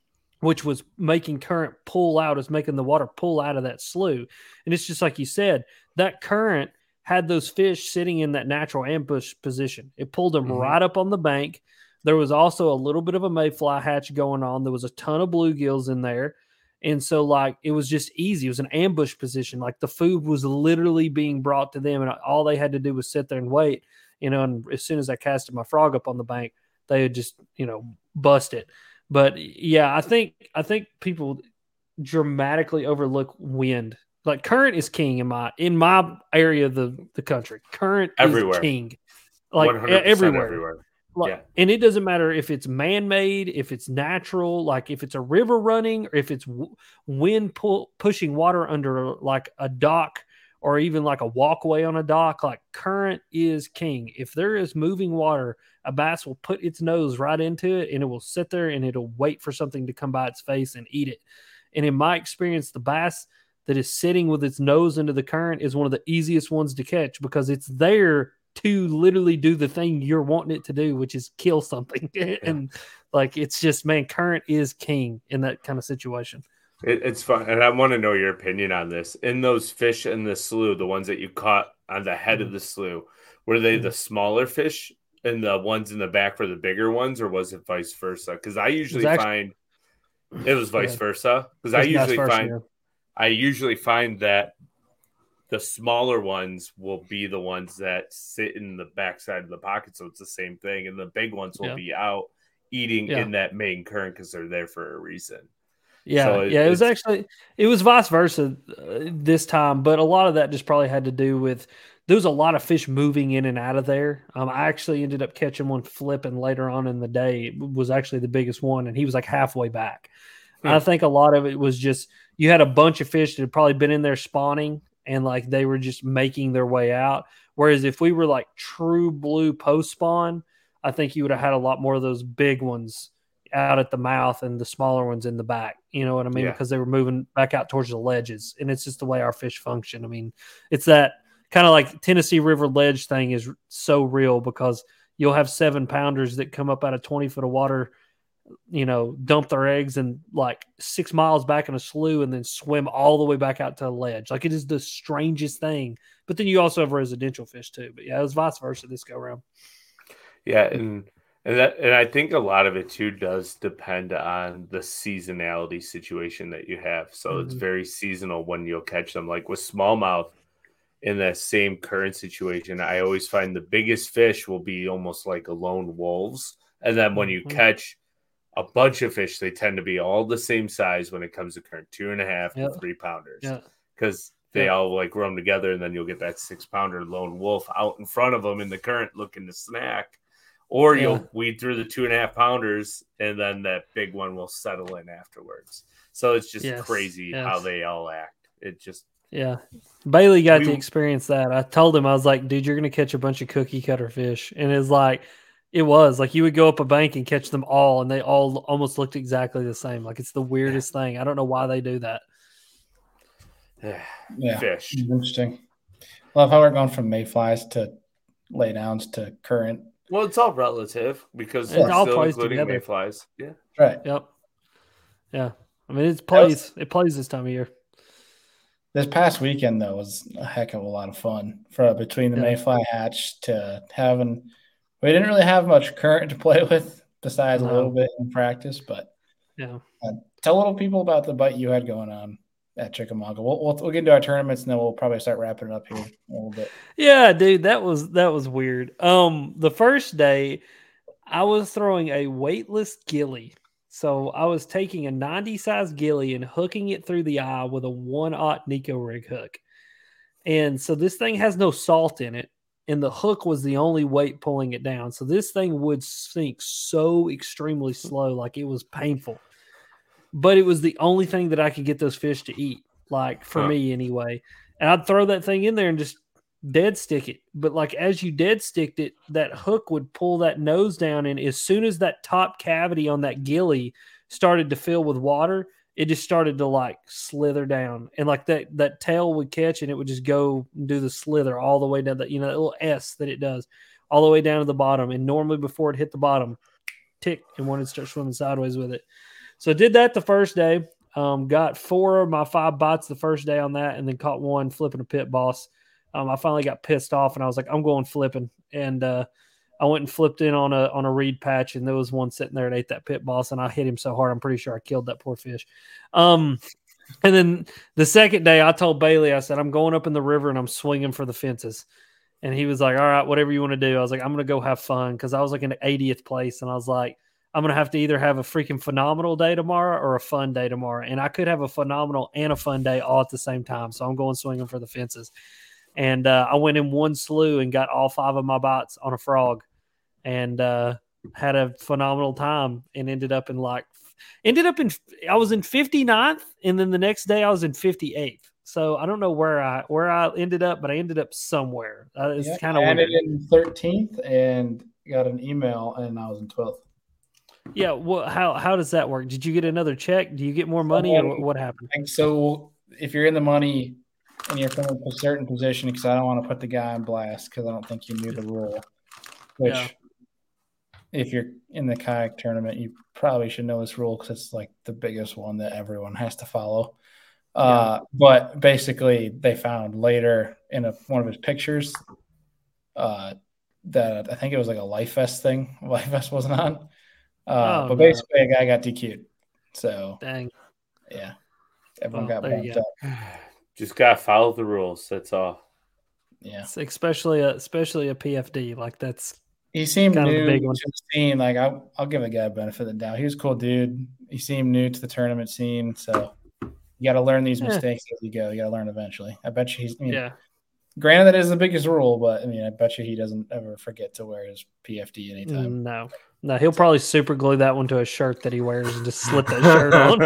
which was making current pull out, is making the water pull out of that slough. And it's just like you said, that current had those fish sitting in that natural ambush position. It pulled them mm-hmm. right up on the bank. There was also a little bit of a mayfly hatch going on. There was a ton of bluegills in there. And so, like, it was just easy. It was an ambush position. Like, the food was literally being brought to them, and all they had to do was sit there and wait. You know, and as soon as I casted my frog up on the bank, they would just, you know, bust it. But, yeah, I think I think people dramatically overlook wind. Like, current is king in my in my area of the, the country. Current everywhere. is king. Like, everywhere. everywhere. Like, yeah. And it doesn't matter if it's man-made, if it's natural, like if it's a river running, or if it's w- wind pull, pushing water under like a dock, or even like a walkway on a dock. Like, current is king. If there is moving water, a bass will put its nose right into it, and it will sit there and it'll wait for something to come by its face and eat it. And in my experience, the bass that is sitting with its nose into the current is one of the easiest ones to catch, because it's there to literally do the thing you're wanting it to do, which is kill something. Yeah. And like, it's just, man, current is king in that kind of situation. It, it's fun. And I want to know your opinion on this. In those fish in the slough, the ones that you caught on the head mm-hmm. of the slough, were they mm-hmm. the smaller fish and the ones in the back were the bigger ones, or was it vice versa? Because I usually actually, find it was vice yeah. versa. Because I usually versa, find, yeah. I usually find that the smaller ones will be the ones that sit in the backside of the pocket, so it's the same thing. And the big ones will yeah. be out eating yeah. in that main current because they're there for a reason. Yeah, so it, yeah. It was actually it was vice versa uh, this time, but a lot of that just probably had to do with there was a lot of fish moving in and out of there. Um, I actually ended up catching one flipping later on in the day. It was actually the biggest one, and he was like halfway back. Hmm. I think a lot of it was just you had a bunch of fish that had probably been in there spawning, and like they were just making their way out. Whereas if we were like true blue post spawn, I think you would have had a lot more of those big ones out at the mouth and the smaller ones in the back. You know what I mean? Yeah. Because they were moving back out towards the ledges. And it's just the way our fish function. I mean, it's that kind of like Tennessee River ledge thing is so real, because you'll have seven pounders that come up out of twenty foot of water, you know, dump their eggs and like six miles back in a slough and then swim all the way back out to a ledge. Like, it is the strangest thing. But then you also have residential fish too. But yeah, it was vice versa this go around. Yeah. And, and that, and I think a lot of it too does depend on the seasonality situation that you have. So mm-hmm. it's very seasonal when you'll catch them. Like with smallmouth in that same current situation, I always find the biggest fish will be almost like a lone wolves. And then when you mm-hmm. catch a bunch of fish, they tend to be all the same size when it comes to current, two and a half yep. to three pounders. Yeah. Because they yep. all like run together, and then you'll get that six pounder lone wolf out in front of them in the current looking to snack. Or yeah. you'll weed through the two and a half pounders, and then that big one will settle in afterwards. So it's just yes. crazy yes. how they all act. It just yeah. Bailey got we, to experience that. I told him, I was like, dude, you're gonna catch a bunch of cookie cutter fish. And it's like it was like you would go up a bank and catch them all, and they all almost looked exactly the same. Like, it's the weirdest thing. I don't know why they do that. Yeah, fish. Interesting. Love how we're going from mayflies to laydowns to current. Well, it's all relative because it we're all still plays including together. mayflies. Yeah. Right. Yep. Yeah. I mean, it plays. It plays this time of year. This past weekend though was a heck of a lot of fun. For between the yeah. mayfly hatch to having, we didn't really have much current to play with besides no. a little bit in practice. But yeah, uh, tell little people about the bite you had going on at Chickamauga. We'll, we'll we'll get into our tournaments, and then we'll probably start wrapping it up here a little bit. Yeah, dude, that was that was weird. Um, the first day, I was throwing a weightless gilly, so I was taking a ninety size gilly and hooking it through the eye with a one-aught Nico rig hook, and so this thing has no salt in it, and the hook was the only weight pulling it down. So this thing would sink so extremely slow, like it was painful. But it was the only thing that I could get those fish to eat, like for huh. me anyway. And I'd throw that thing in there and just dead stick it. But like as you dead sticked it, that hook would pull that nose down. And as soon as that top cavity on that gilly started to fill with water, it just started to like slither down. And like that that tail would catch and it would just go and do the slither all the way down, the, you know, that little S that it does, all the way down to the bottom. And normally before it hit the bottom, tick, and wanted to start swimming sideways with it. So I did that the first day. Um, got four of my five bites the first day on that, and then caught one flipping a pit boss. Um, I finally got pissed off, and I was like, I'm going flipping. And uh, I went and flipped in on a on a reed patch, and there was one sitting there and ate that pit boss, and I hit him so hard, I'm pretty sure I killed that poor fish. Um, and then the second day, I told Bailey, I said, I'm going up in the river, and I'm swinging for the fences. And he was like, all right, whatever you want to do. I was like, I'm going to go have fun, because I was like in the eightieth place, and I was like, I'm going to have to either have a freaking phenomenal day tomorrow or a fun day tomorrow. And I could have a phenomenal and a fun day all at the same time. So I'm going swinging for the fences. And uh, I went in one slew and got all five of my bites on a frog, and uh, had a phenomenal time, and ended up in like, ended up in, I was in fifty-ninth. And then the next day I was in fifty-eighth. So I don't know where I, where I ended up, but I ended up somewhere. Uh, it's yeah, kind of weird. I ended in thirteenth and got an email, and I was in twelfth. Yeah. Well, how, how does that work? Did you get another check? Do you get more money, or what happened? So if you're in the money and you're from a certain position, because I don't want to put the guy on blast, because I don't think you knew the rule, which yeah. if you're in the kayak tournament, you probably should know this rule, because it's like the biggest one that everyone has to follow. Uh, yeah. But basically they found later in a, one of his pictures uh, that I think it was like a life vest thing. Life vest wasn't on. Uh, oh, but no. Basically, a guy got D Q'd. So, dang, yeah, everyone well, got bumped go. up. Just gotta follow the rules. That's all. Yeah, it's especially a especially a P F D, like that's. He seemed new to the scene. Like I'll, I'll give a guy a benefit of the doubt. He was a cool dude. He seemed new to the tournament scene, so you got to learn these mistakes yeah. as you go. You got to learn eventually. I bet you he's. I mean, yeah. Granted, that is the biggest rule, but I mean, I bet you he doesn't ever forget to wear his P F D anytime. No, no, he'll probably super glue that one to a shirt that he wears and just slip that shirt on.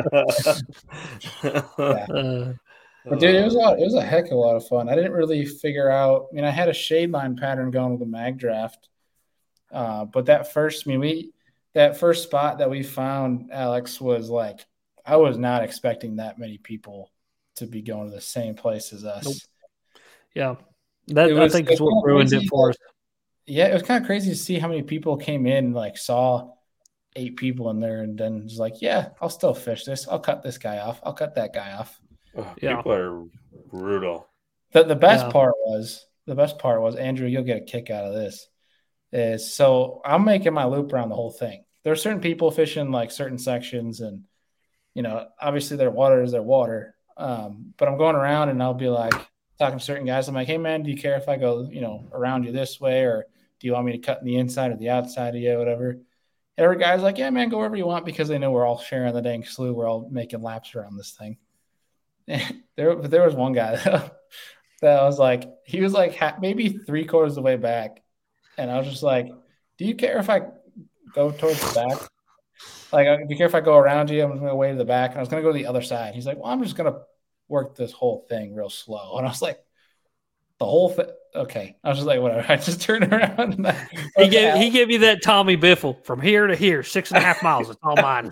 yeah. uh, but dude, it was a lot, it was a heck of a lot of fun. I didn't really figure out. I mean, I had a shade line pattern going with the mag draft, uh, but that first, I mean, we that first spot that we found, Alex, was like I was not expecting that many people to be going to the same place as us. Nope. Yeah, that was, I think is what ruined it for us. Yeah, it was kind of crazy to see how many people came in, like saw eight people in there, and then was like, "Yeah, I'll still fish this. I'll cut this guy off. I'll cut that guy off." Oh, yeah. People are brutal. The the best yeah. part was the best part was Andrew. You'll get a kick out of this. Is so I'm making my loop around the whole thing. There are certain people fishing like certain sections, and you know, obviously their water is their water. Um, but I'm going around, and I'll be like. Talking to certain guys, I'm like, hey, man, do you care if I go, you know, around you this way, or do you want me to cut in the inside or the outside of you, whatever? And every guy's like, yeah, man, go wherever you want, because they know we're all sharing the dang slough. We're all making laps around this thing. And there, but there was one guy that, that was like, he was like maybe three quarters of the way back. And I was just like, do you care if I go towards the back? Like, do you care if I go around you? I'm going to go way to the back. And I was going to go to the other side. He's like, well, I'm just going to work this whole thing real slow. And I was like, the whole thing. Okay. I was just like, whatever. I just turned around. And I, he gave out. He gave you that Tommy Biffle from here to here, six and a half miles. It's all mine.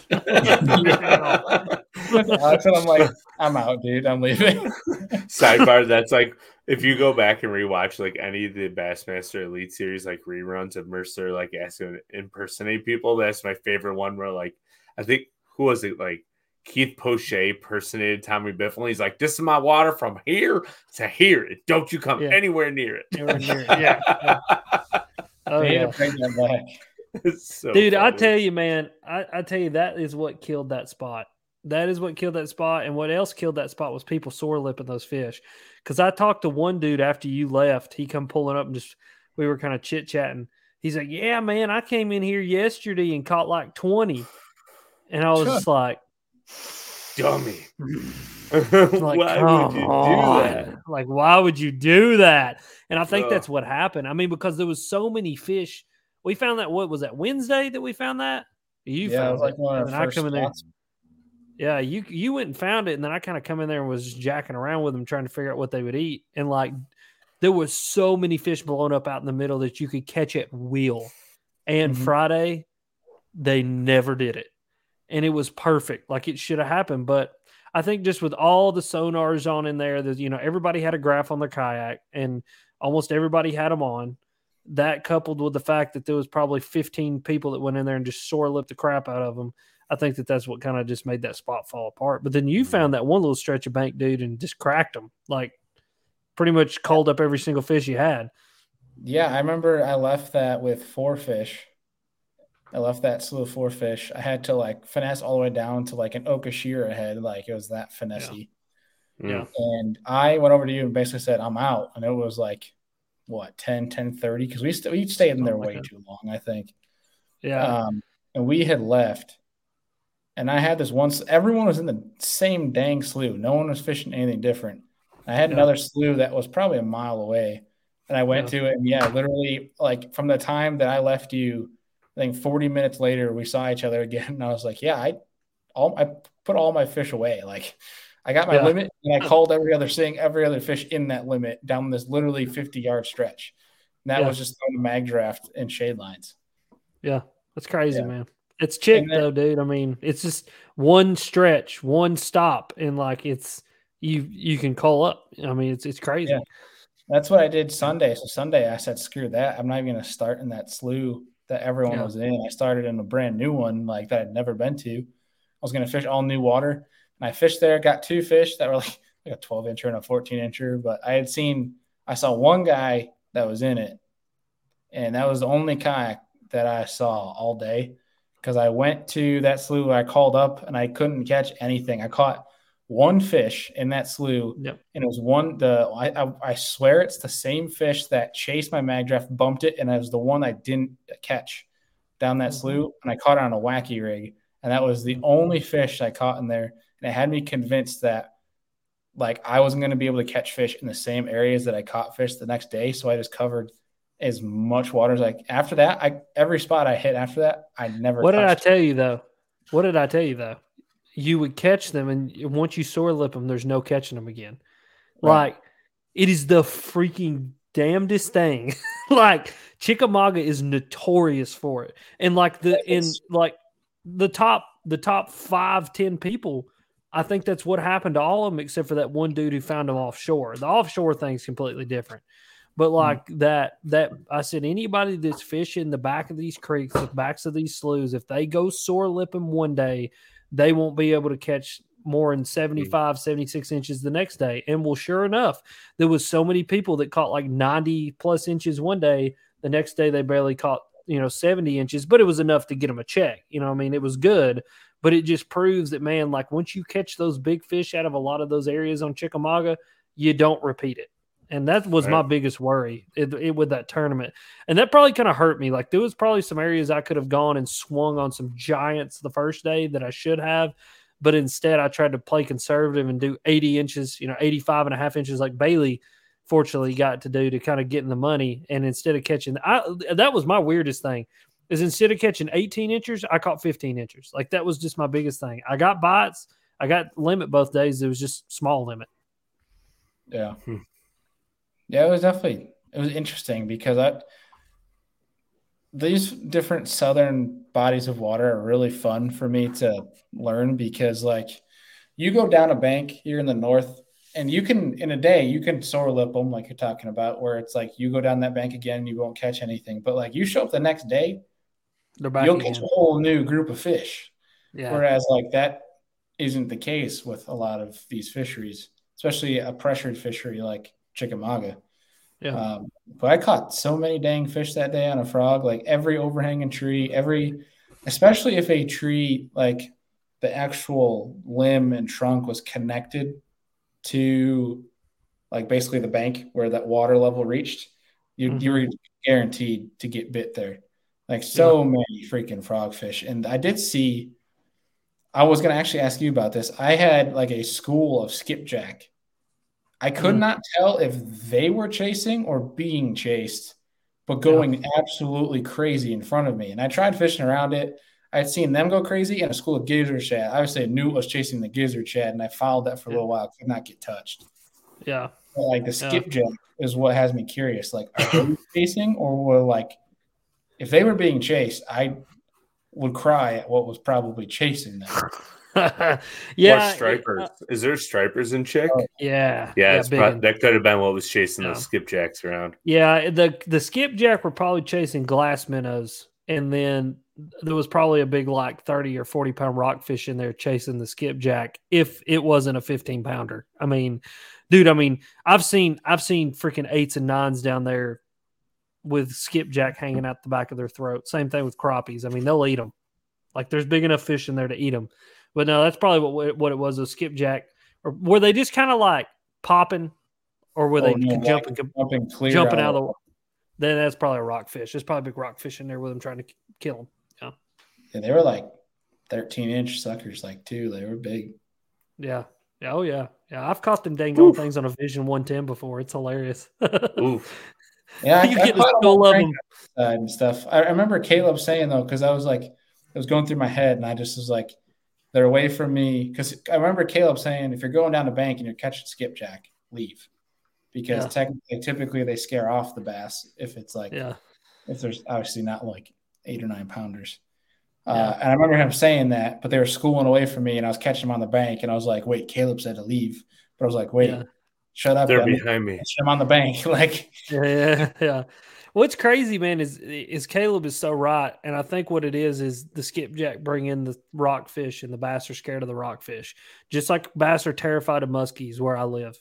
So I'm like, I'm out, dude. I'm leaving. Sidebar, that's like, if you go back and rewatch like any of the Bassmaster Elite Series, like reruns of Mercer, like asking to impersonate people, that's my favorite one where like, I think, who was it? Like, Keith Poche personated Tommy Biffle. He's like, this is my water from here to here. Don't you come yeah. anywhere near it. Anywhere near it. Yeah. yeah. Oh, yeah. So Dude, funny. I tell you, man, I, I tell you, that is what killed that spot. That is what killed that spot. And what else killed that spot was people sore lipping those fish. Because I talked to one dude after you left. He come pulling up and just, we were kind of chit-chatting. He's like, yeah, man, I came in here yesterday and caught like twenty. And I was sure. just like, dummy. Like, why would you on. do that? Like, why would you do that? And I think Ugh. that's what happened. I mean, because there was so many fish. We found that, what was that, Wednesday that we found that? You yeah, found it was like it. one of and our I first come in there. spots. Yeah, you you went and found it, and then I kind of come in there and was just jacking around with them, trying to figure out what they would eat. And like, there was so many fish blown up out in the middle that you could catch at will. And Mm-hmm. Friday, they never did it. And it was perfect. Like, it should have happened. But I think just with all the sonars on in there, that, you know, everybody had a graph on their kayak and almost everybody had them on. That coupled with the fact that there was probably fifteen people that went in there and just sore lipped the crap out of them. I think that that's what kind of just made that spot fall apart. But then you found that one little stretch of bank, dude, and just cracked them, like pretty much called up every single fish you had. Yeah, I remember I left that with four fish. I left that slew of four fish. I had to like finesse all the way down to like an Okashira head. Like it was that finessey. Yeah. yeah. And I went over to you and basically said, I'm out. And it was like, what, ten, ten thirty? Because we, st- we stayed in there way too long, I think. Yeah. Um, and we had left. And I had this once, everyone was in the same dang slough. No one was fishing anything different. I had yeah. another slough that was probably a mile away. And I went yeah. to it. And yeah, literally, like from the time that I left you, I think forty minutes later, we saw each other again. And I was like, yeah, I all I put all my fish away. Like I got my yeah. limit and I called every other thing, every other fish in that limit down this literally fifty yard stretch. And that yeah. was just throwing the mag draft and shade lines. Yeah. That's crazy, yeah. man. It's chick then, though, dude. I mean, it's just one stretch, one stop, and like it's you you can call up. I mean, it's it's crazy. Yeah. That's what I did Sunday. So Sunday I said, screw that. I'm not even gonna start in that slough that everyone yeah. was in. I started in a brand new one like that I'd never been to. I was gonna fish all new water. And I fished there, got two fish that were like, like a twelve incher and a fourteen incher. But I had seen I saw one guy that was in it. And that was the only kayak that I saw all day. Because I went to that slough, I called up and I couldn't catch anything. I caught one fish in that slough, yep. and it was one. The I, I I swear it's the same fish that chased my mag draft, bumped it, and it was the one I didn't catch down that mm-hmm. slough. And I caught it on a wacky rig, and that was the only fish I caught in there. And it had me convinced that like I wasn't going to be able to catch fish in the same areas that I caught fish the next day. So I just covered as much water as like after that. I every spot I hit after that, I never. What did I tell you though? What did I tell you though? You would catch them, and once you sore lip them, there's no catching them again. Right. Like it is the freaking damnedest thing. Like Chickamauga is notorious for it, and like the in like the top the top five ten people. I think that's what happened to all of them, except for that one dude who found them offshore. The offshore thing's completely different. But like mm. that, that I said, anybody that's fishing the back of these creeks, the backs of these sloughs, if they go sore lipping one day, they won't be able to catch more than seventy-five, seventy-six inches the next day. And well, sure enough, there was so many people that caught like ninety plus inches one day. The next day they barely caught, you know, seventy inches, but it was enough to get them a check. You know what I mean? It was good, but it just proves that, man, like once you catch those big fish out of a lot of those areas on Chickamauga, you don't repeat it. And that was right. my biggest worry it, it, with that tournament. And that probably kind of hurt me. Like there was probably some areas I could have gone and swung on some giants the first day that I should have. But instead I tried to play conservative and do eighty inches, you know, eighty-five and a half inches like Bailey fortunately got to do to kind of get in the money. And instead of catching, I, that was my weirdest thing is instead of catching eighteen inches, I caught fifteen inches. Like that was just my biggest thing. I got bites. I got limit both days. It was just small limit. Yeah. Hmm. Yeah, it was definitely it was interesting because I these different southern bodies of water are really fun for me to learn because like you go down a bank here in the north and you can in a day you can sore lip them like you're talking about where it's like you go down that bank again and you won't catch anything, but like you show up the next day, you'll again. catch a whole new group of fish. Yeah. Whereas like that isn't the case with a lot of these fisheries, especially a pressured fishery like Chickamauga. Yeah. Um, but I caught so many dang fish that day on a frog, like every overhanging tree, every, especially if a tree, like the actual limb and trunk was connected to like basically the bank where that water level reached, you, mm-hmm. you were guaranteed to get bit there. Like so yeah. many freaking frogfish. And I did see, I was going to actually ask you about this. I had like a school of skipjack. I could mm. not tell if they were chasing or being chased, but going yeah. absolutely crazy in front of me. And I tried fishing around it. I had seen them go crazy and a school of gizzard shad. Obviously, I knew it was chasing the gizzard shad, and I followed that for a little while. Could not get touched. Yeah. But like the skipjack yeah. is what has me curious. Like, are they chasing or were like, if they were being chased, I would cry at what was probably chasing them. yeah, or stripers. Uh, Is there stripers in Chick? Oh, yeah, yeah, yeah it's probably, that could have been what was chasing yeah. those skipjacks around. Yeah, the the skipjack were probably chasing glass minnows, and then there was probably a big like thirty or forty pound rockfish in there chasing the skipjack if it wasn't a fifteen pounder. I mean, dude, I mean, I've seen I've seen freaking eights and nines down there with skipjack hanging out the back of their throat. Same thing with crappies. I mean, they'll eat them. Like there's big enough fish in there to eat them. But no, that's probably what what it was, a skipjack. Or were they just kind of like popping, or were Oh, they no, jumping like jumping clear jumping out out of of- the? Then that's probably a rockfish. There's probably a big rockfish in there with them trying to k- kill them. Yeah, Yeah, they were like thirteen inch suckers, like too. They were big. yeah, yeah. Oh yeah, yeah. I've caught them dang old things on a Vision one ten before. It's hilarious. Oof. Yeah, I, You I get the caught 'em school on of crank them. side and stuff. I I remember Caleb saying though, because I was like, it was going through my head, and I just was like, they're away from me. Because I remember Caleb saying, if you're going down the bank and you're catching skipjack, leave, because Yeah. technically, typically they scare off the bass if it's like, Yeah, if there's obviously not like eight or nine pounders. Uh, Yeah. and I remember him saying that, but they were schooling away from me, and I was catching them on the bank, and I was like, wait, Caleb said to leave, but I was like, wait, Yeah. shut up, They're I'm behind me. catching them on the bank, like. yeah, yeah, yeah. What's crazy, man, is is Caleb is so right, and I think what it is is the skipjack bring in the rockfish, and the bass are scared of the rockfish, just like bass are terrified of muskies where I live.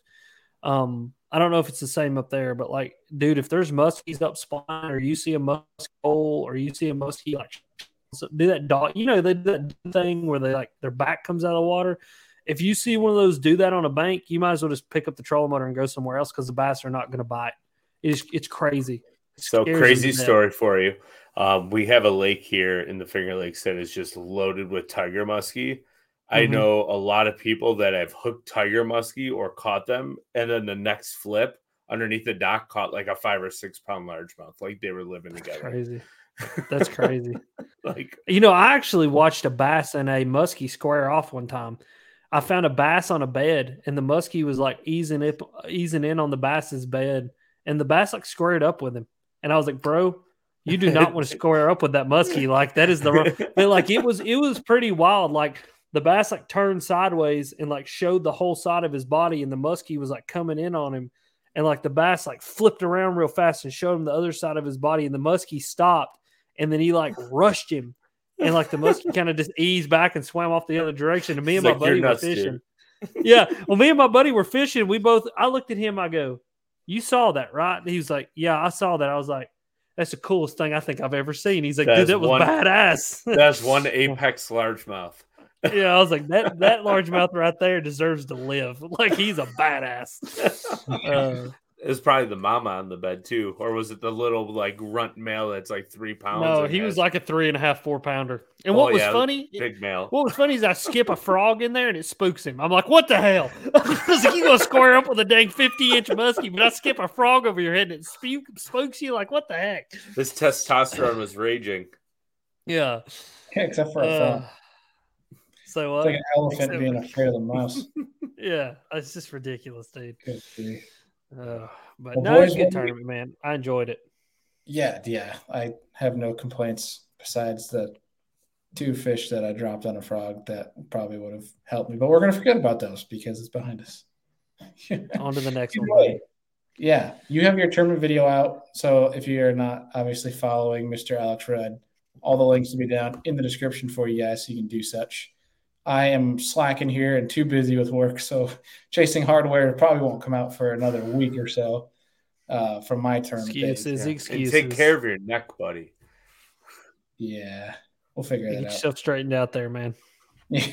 Um, I don't know if it's the same up there, but like, dude, if there's muskies up spine, or you see a muskie hole, or you see a muskie like so do that dog, you know, they do that thing where they like their back comes out of the water. If you see one of those do that on a bank, you might as well just pick up the trolling motor and go somewhere else because the bass are not going to bite. It's it's crazy. It So scares crazy them to death. story for you. Um, we have a lake here in the Finger Lakes that is just loaded with tiger muskie. I Mhm. know a lot of people that have hooked tiger muskie or caught them, and then the next flip underneath the dock caught like a five or six pound largemouth, like they were living together. Crazy. That's crazy. Like, You know, I actually watched a bass and a muskie square off one time. I found a bass on a bed, and the muskie was like easing up, easing in on the bass's bed, and the bass like squared up with him. And I was like, "Bro, you do not want to square up with that muskie. Like that is the wrong." But like it was, it was pretty wild. Like the bass like turned sideways and like showed the whole side of his body, and the muskie was like coming in on him, and like the bass like flipped around real fast and showed him the other side of his body, and the muskie stopped, and then he like rushed him. And like the muskie kind of just eased back and swam off the other direction. And me and He's my like, "You're buddy were nuts, fishing. dude." Yeah. Well, me and my buddy were fishing. We both, I looked at him, I go, "You saw that, right?" And he was like, "Yeah, I saw that." I was like, "That's the coolest thing I think I've ever seen." He's like, That "Dude, is that was one- badass." That's one apex largemouth. Yeah, I was like, that that largemouth right there deserves to live. Like he's a badass. Uh, It was probably the mama on the bed too, or was it the little like runt male that's like three pounds? no, and he has was like a three and a half, four pounder. And Oh, what was yeah, funny? big male. What was funny is I skip a frog in there and it spooks him. I'm like, what the hell? I was like, you gonna square up with a dang fifty inch muskie, but I skip a frog over your head and it spook, spooks you. Like, what the heck? This testosterone was raging. Yeah. Except for a Uh, frog. so what? It's like an elephant except being for- afraid of the mouse. yeah, it's just ridiculous, dude. Could be. Uh, but Well, no, it's boys, a good what do you- tournament, man. I enjoyed it. Yeah, yeah. I have no complaints besides the two fish that I dropped on a frog that probably would have helped me. But we're gonna forget about those because it's behind us. On to the next Either one. way, buddy. yeah, you have your tournament video out. So if you're not obviously following Mister Alex Rudd, all the links will be down in the description for you guys so you can do such. I am slacking here and too busy with work, so Chasing Hardware probably won't come out for another week or so uh, from my tournament days. Excuses, And excuses. take care of your neck, buddy. Yeah, we'll figure Get that out. yourself straightened out there, man. Yeah.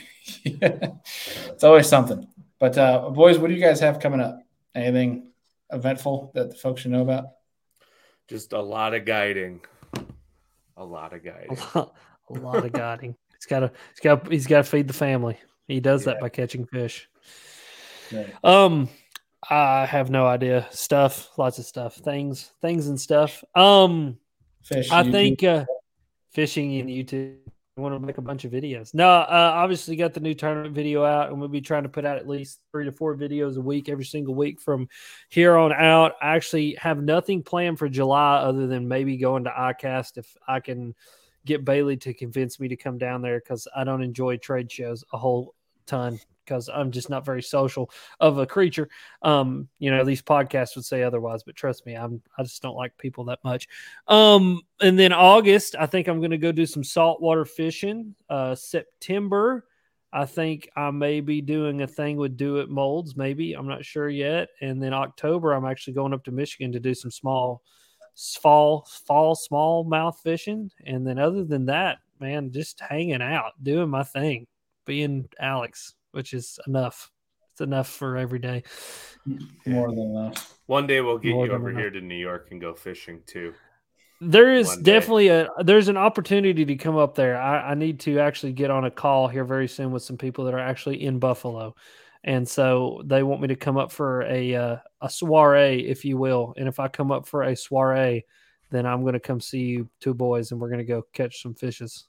It's always something. But uh, boys, what do you guys have coming up? Anything eventful that the folks should know about? Just a lot of guiding. A lot of A guiding. lot, a lot of guiding. He's got to. He's got. He's got to feed the family. He does that Yeah. by catching fish. Right. Um, I have no idea. Stuff, lots of stuff, things, things and stuff. Um, Fish. I YouTube. think uh, fishing in YouTube. I want to make a bunch of videos. No, uh, obviously got the new tournament video out, and we'll be trying to put out at least three to four videos a week, every single week from here on out. I actually have nothing planned for July other than maybe going to iCast if I can get Bailey to convince me to come down there because I don't enjoy trade shows a whole ton because I'm just not very social of a creature. Um, you know, these podcasts would say otherwise, but trust me, I'm I just don't like people that much. Um, and then August, I think I'm going to go do some saltwater fishing. Uh, September, I think I may be doing a thing with Do It Molds. Maybe I'm not sure yet. And then October, I'm actually going up to Michigan to do some small fall fall smallmouth fishing. And then other than that, man, just hanging out, doing my thing, being Alex, which is enough. It's enough for every day. More than enough. One day we'll get More you than over enough. here to New York and go fishing too. There is One day. definitely a there's an opportunity to come up there. I, I need to actually get on a call here very soon with some people that are actually in Buffalo, and so they want me to come up for a uh, a soiree, if you will. And if I come up for a soiree, then I'm going to come see you two boys, and we're going to go catch some fishes.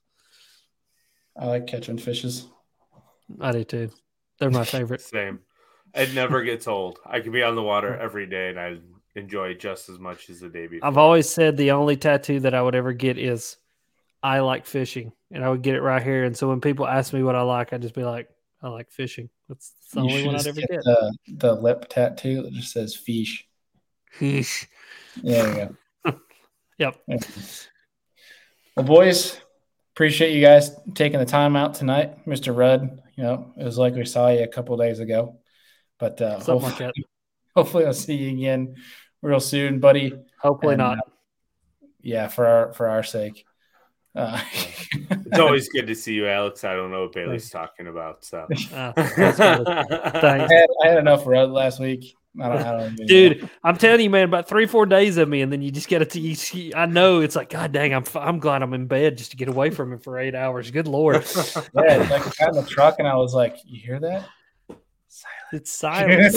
I like catching fishes. I do too. They're my favorite. Same. It never gets old. I could be on the water every day, and I enjoy it just as much as the day before. I've always said the only tattoo that I would ever get is I like fishing, and I would get it right here. And so when people ask me what I like, I'd just be like, I like fishing. That's, that's the You only should one I'd just ever get get. the, the lip tattoo that just says fish. Fish. There you go. Yep. Well, boys, appreciate you guys taking the time out tonight. Mister Rudd, you know, it was like we saw you a couple days ago. But uh, Something hopefully, like that. hopefully I'll see you again real soon, buddy. Hopefully And, not. uh, yeah, for our for our sake. Uh, It's always good to see you, Alex. I don't know what Bailey's talking about. So, Uh, that's good. I, Thanks. had, I had enough Rudd last week. I don't, I don't even Dude, I'm telling you, man, about three, four days of me, and then you just get to. You, I know it's like, God dang, I'm I'm glad I'm in bed just to get away from him for eight hours. Good Lord, Yeah, it's like I got in the truck and I was like, "You hear that?" it's silence.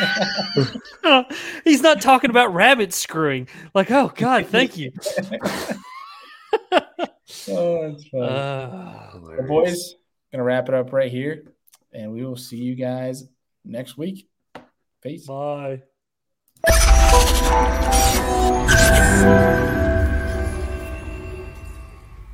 He's not talking about rabbit screwing. Like, oh God, thank you. Oh, it's fun. Uh, Well, boys, gonna wrap it up right here, and we will see you guys next week. Peace. bye.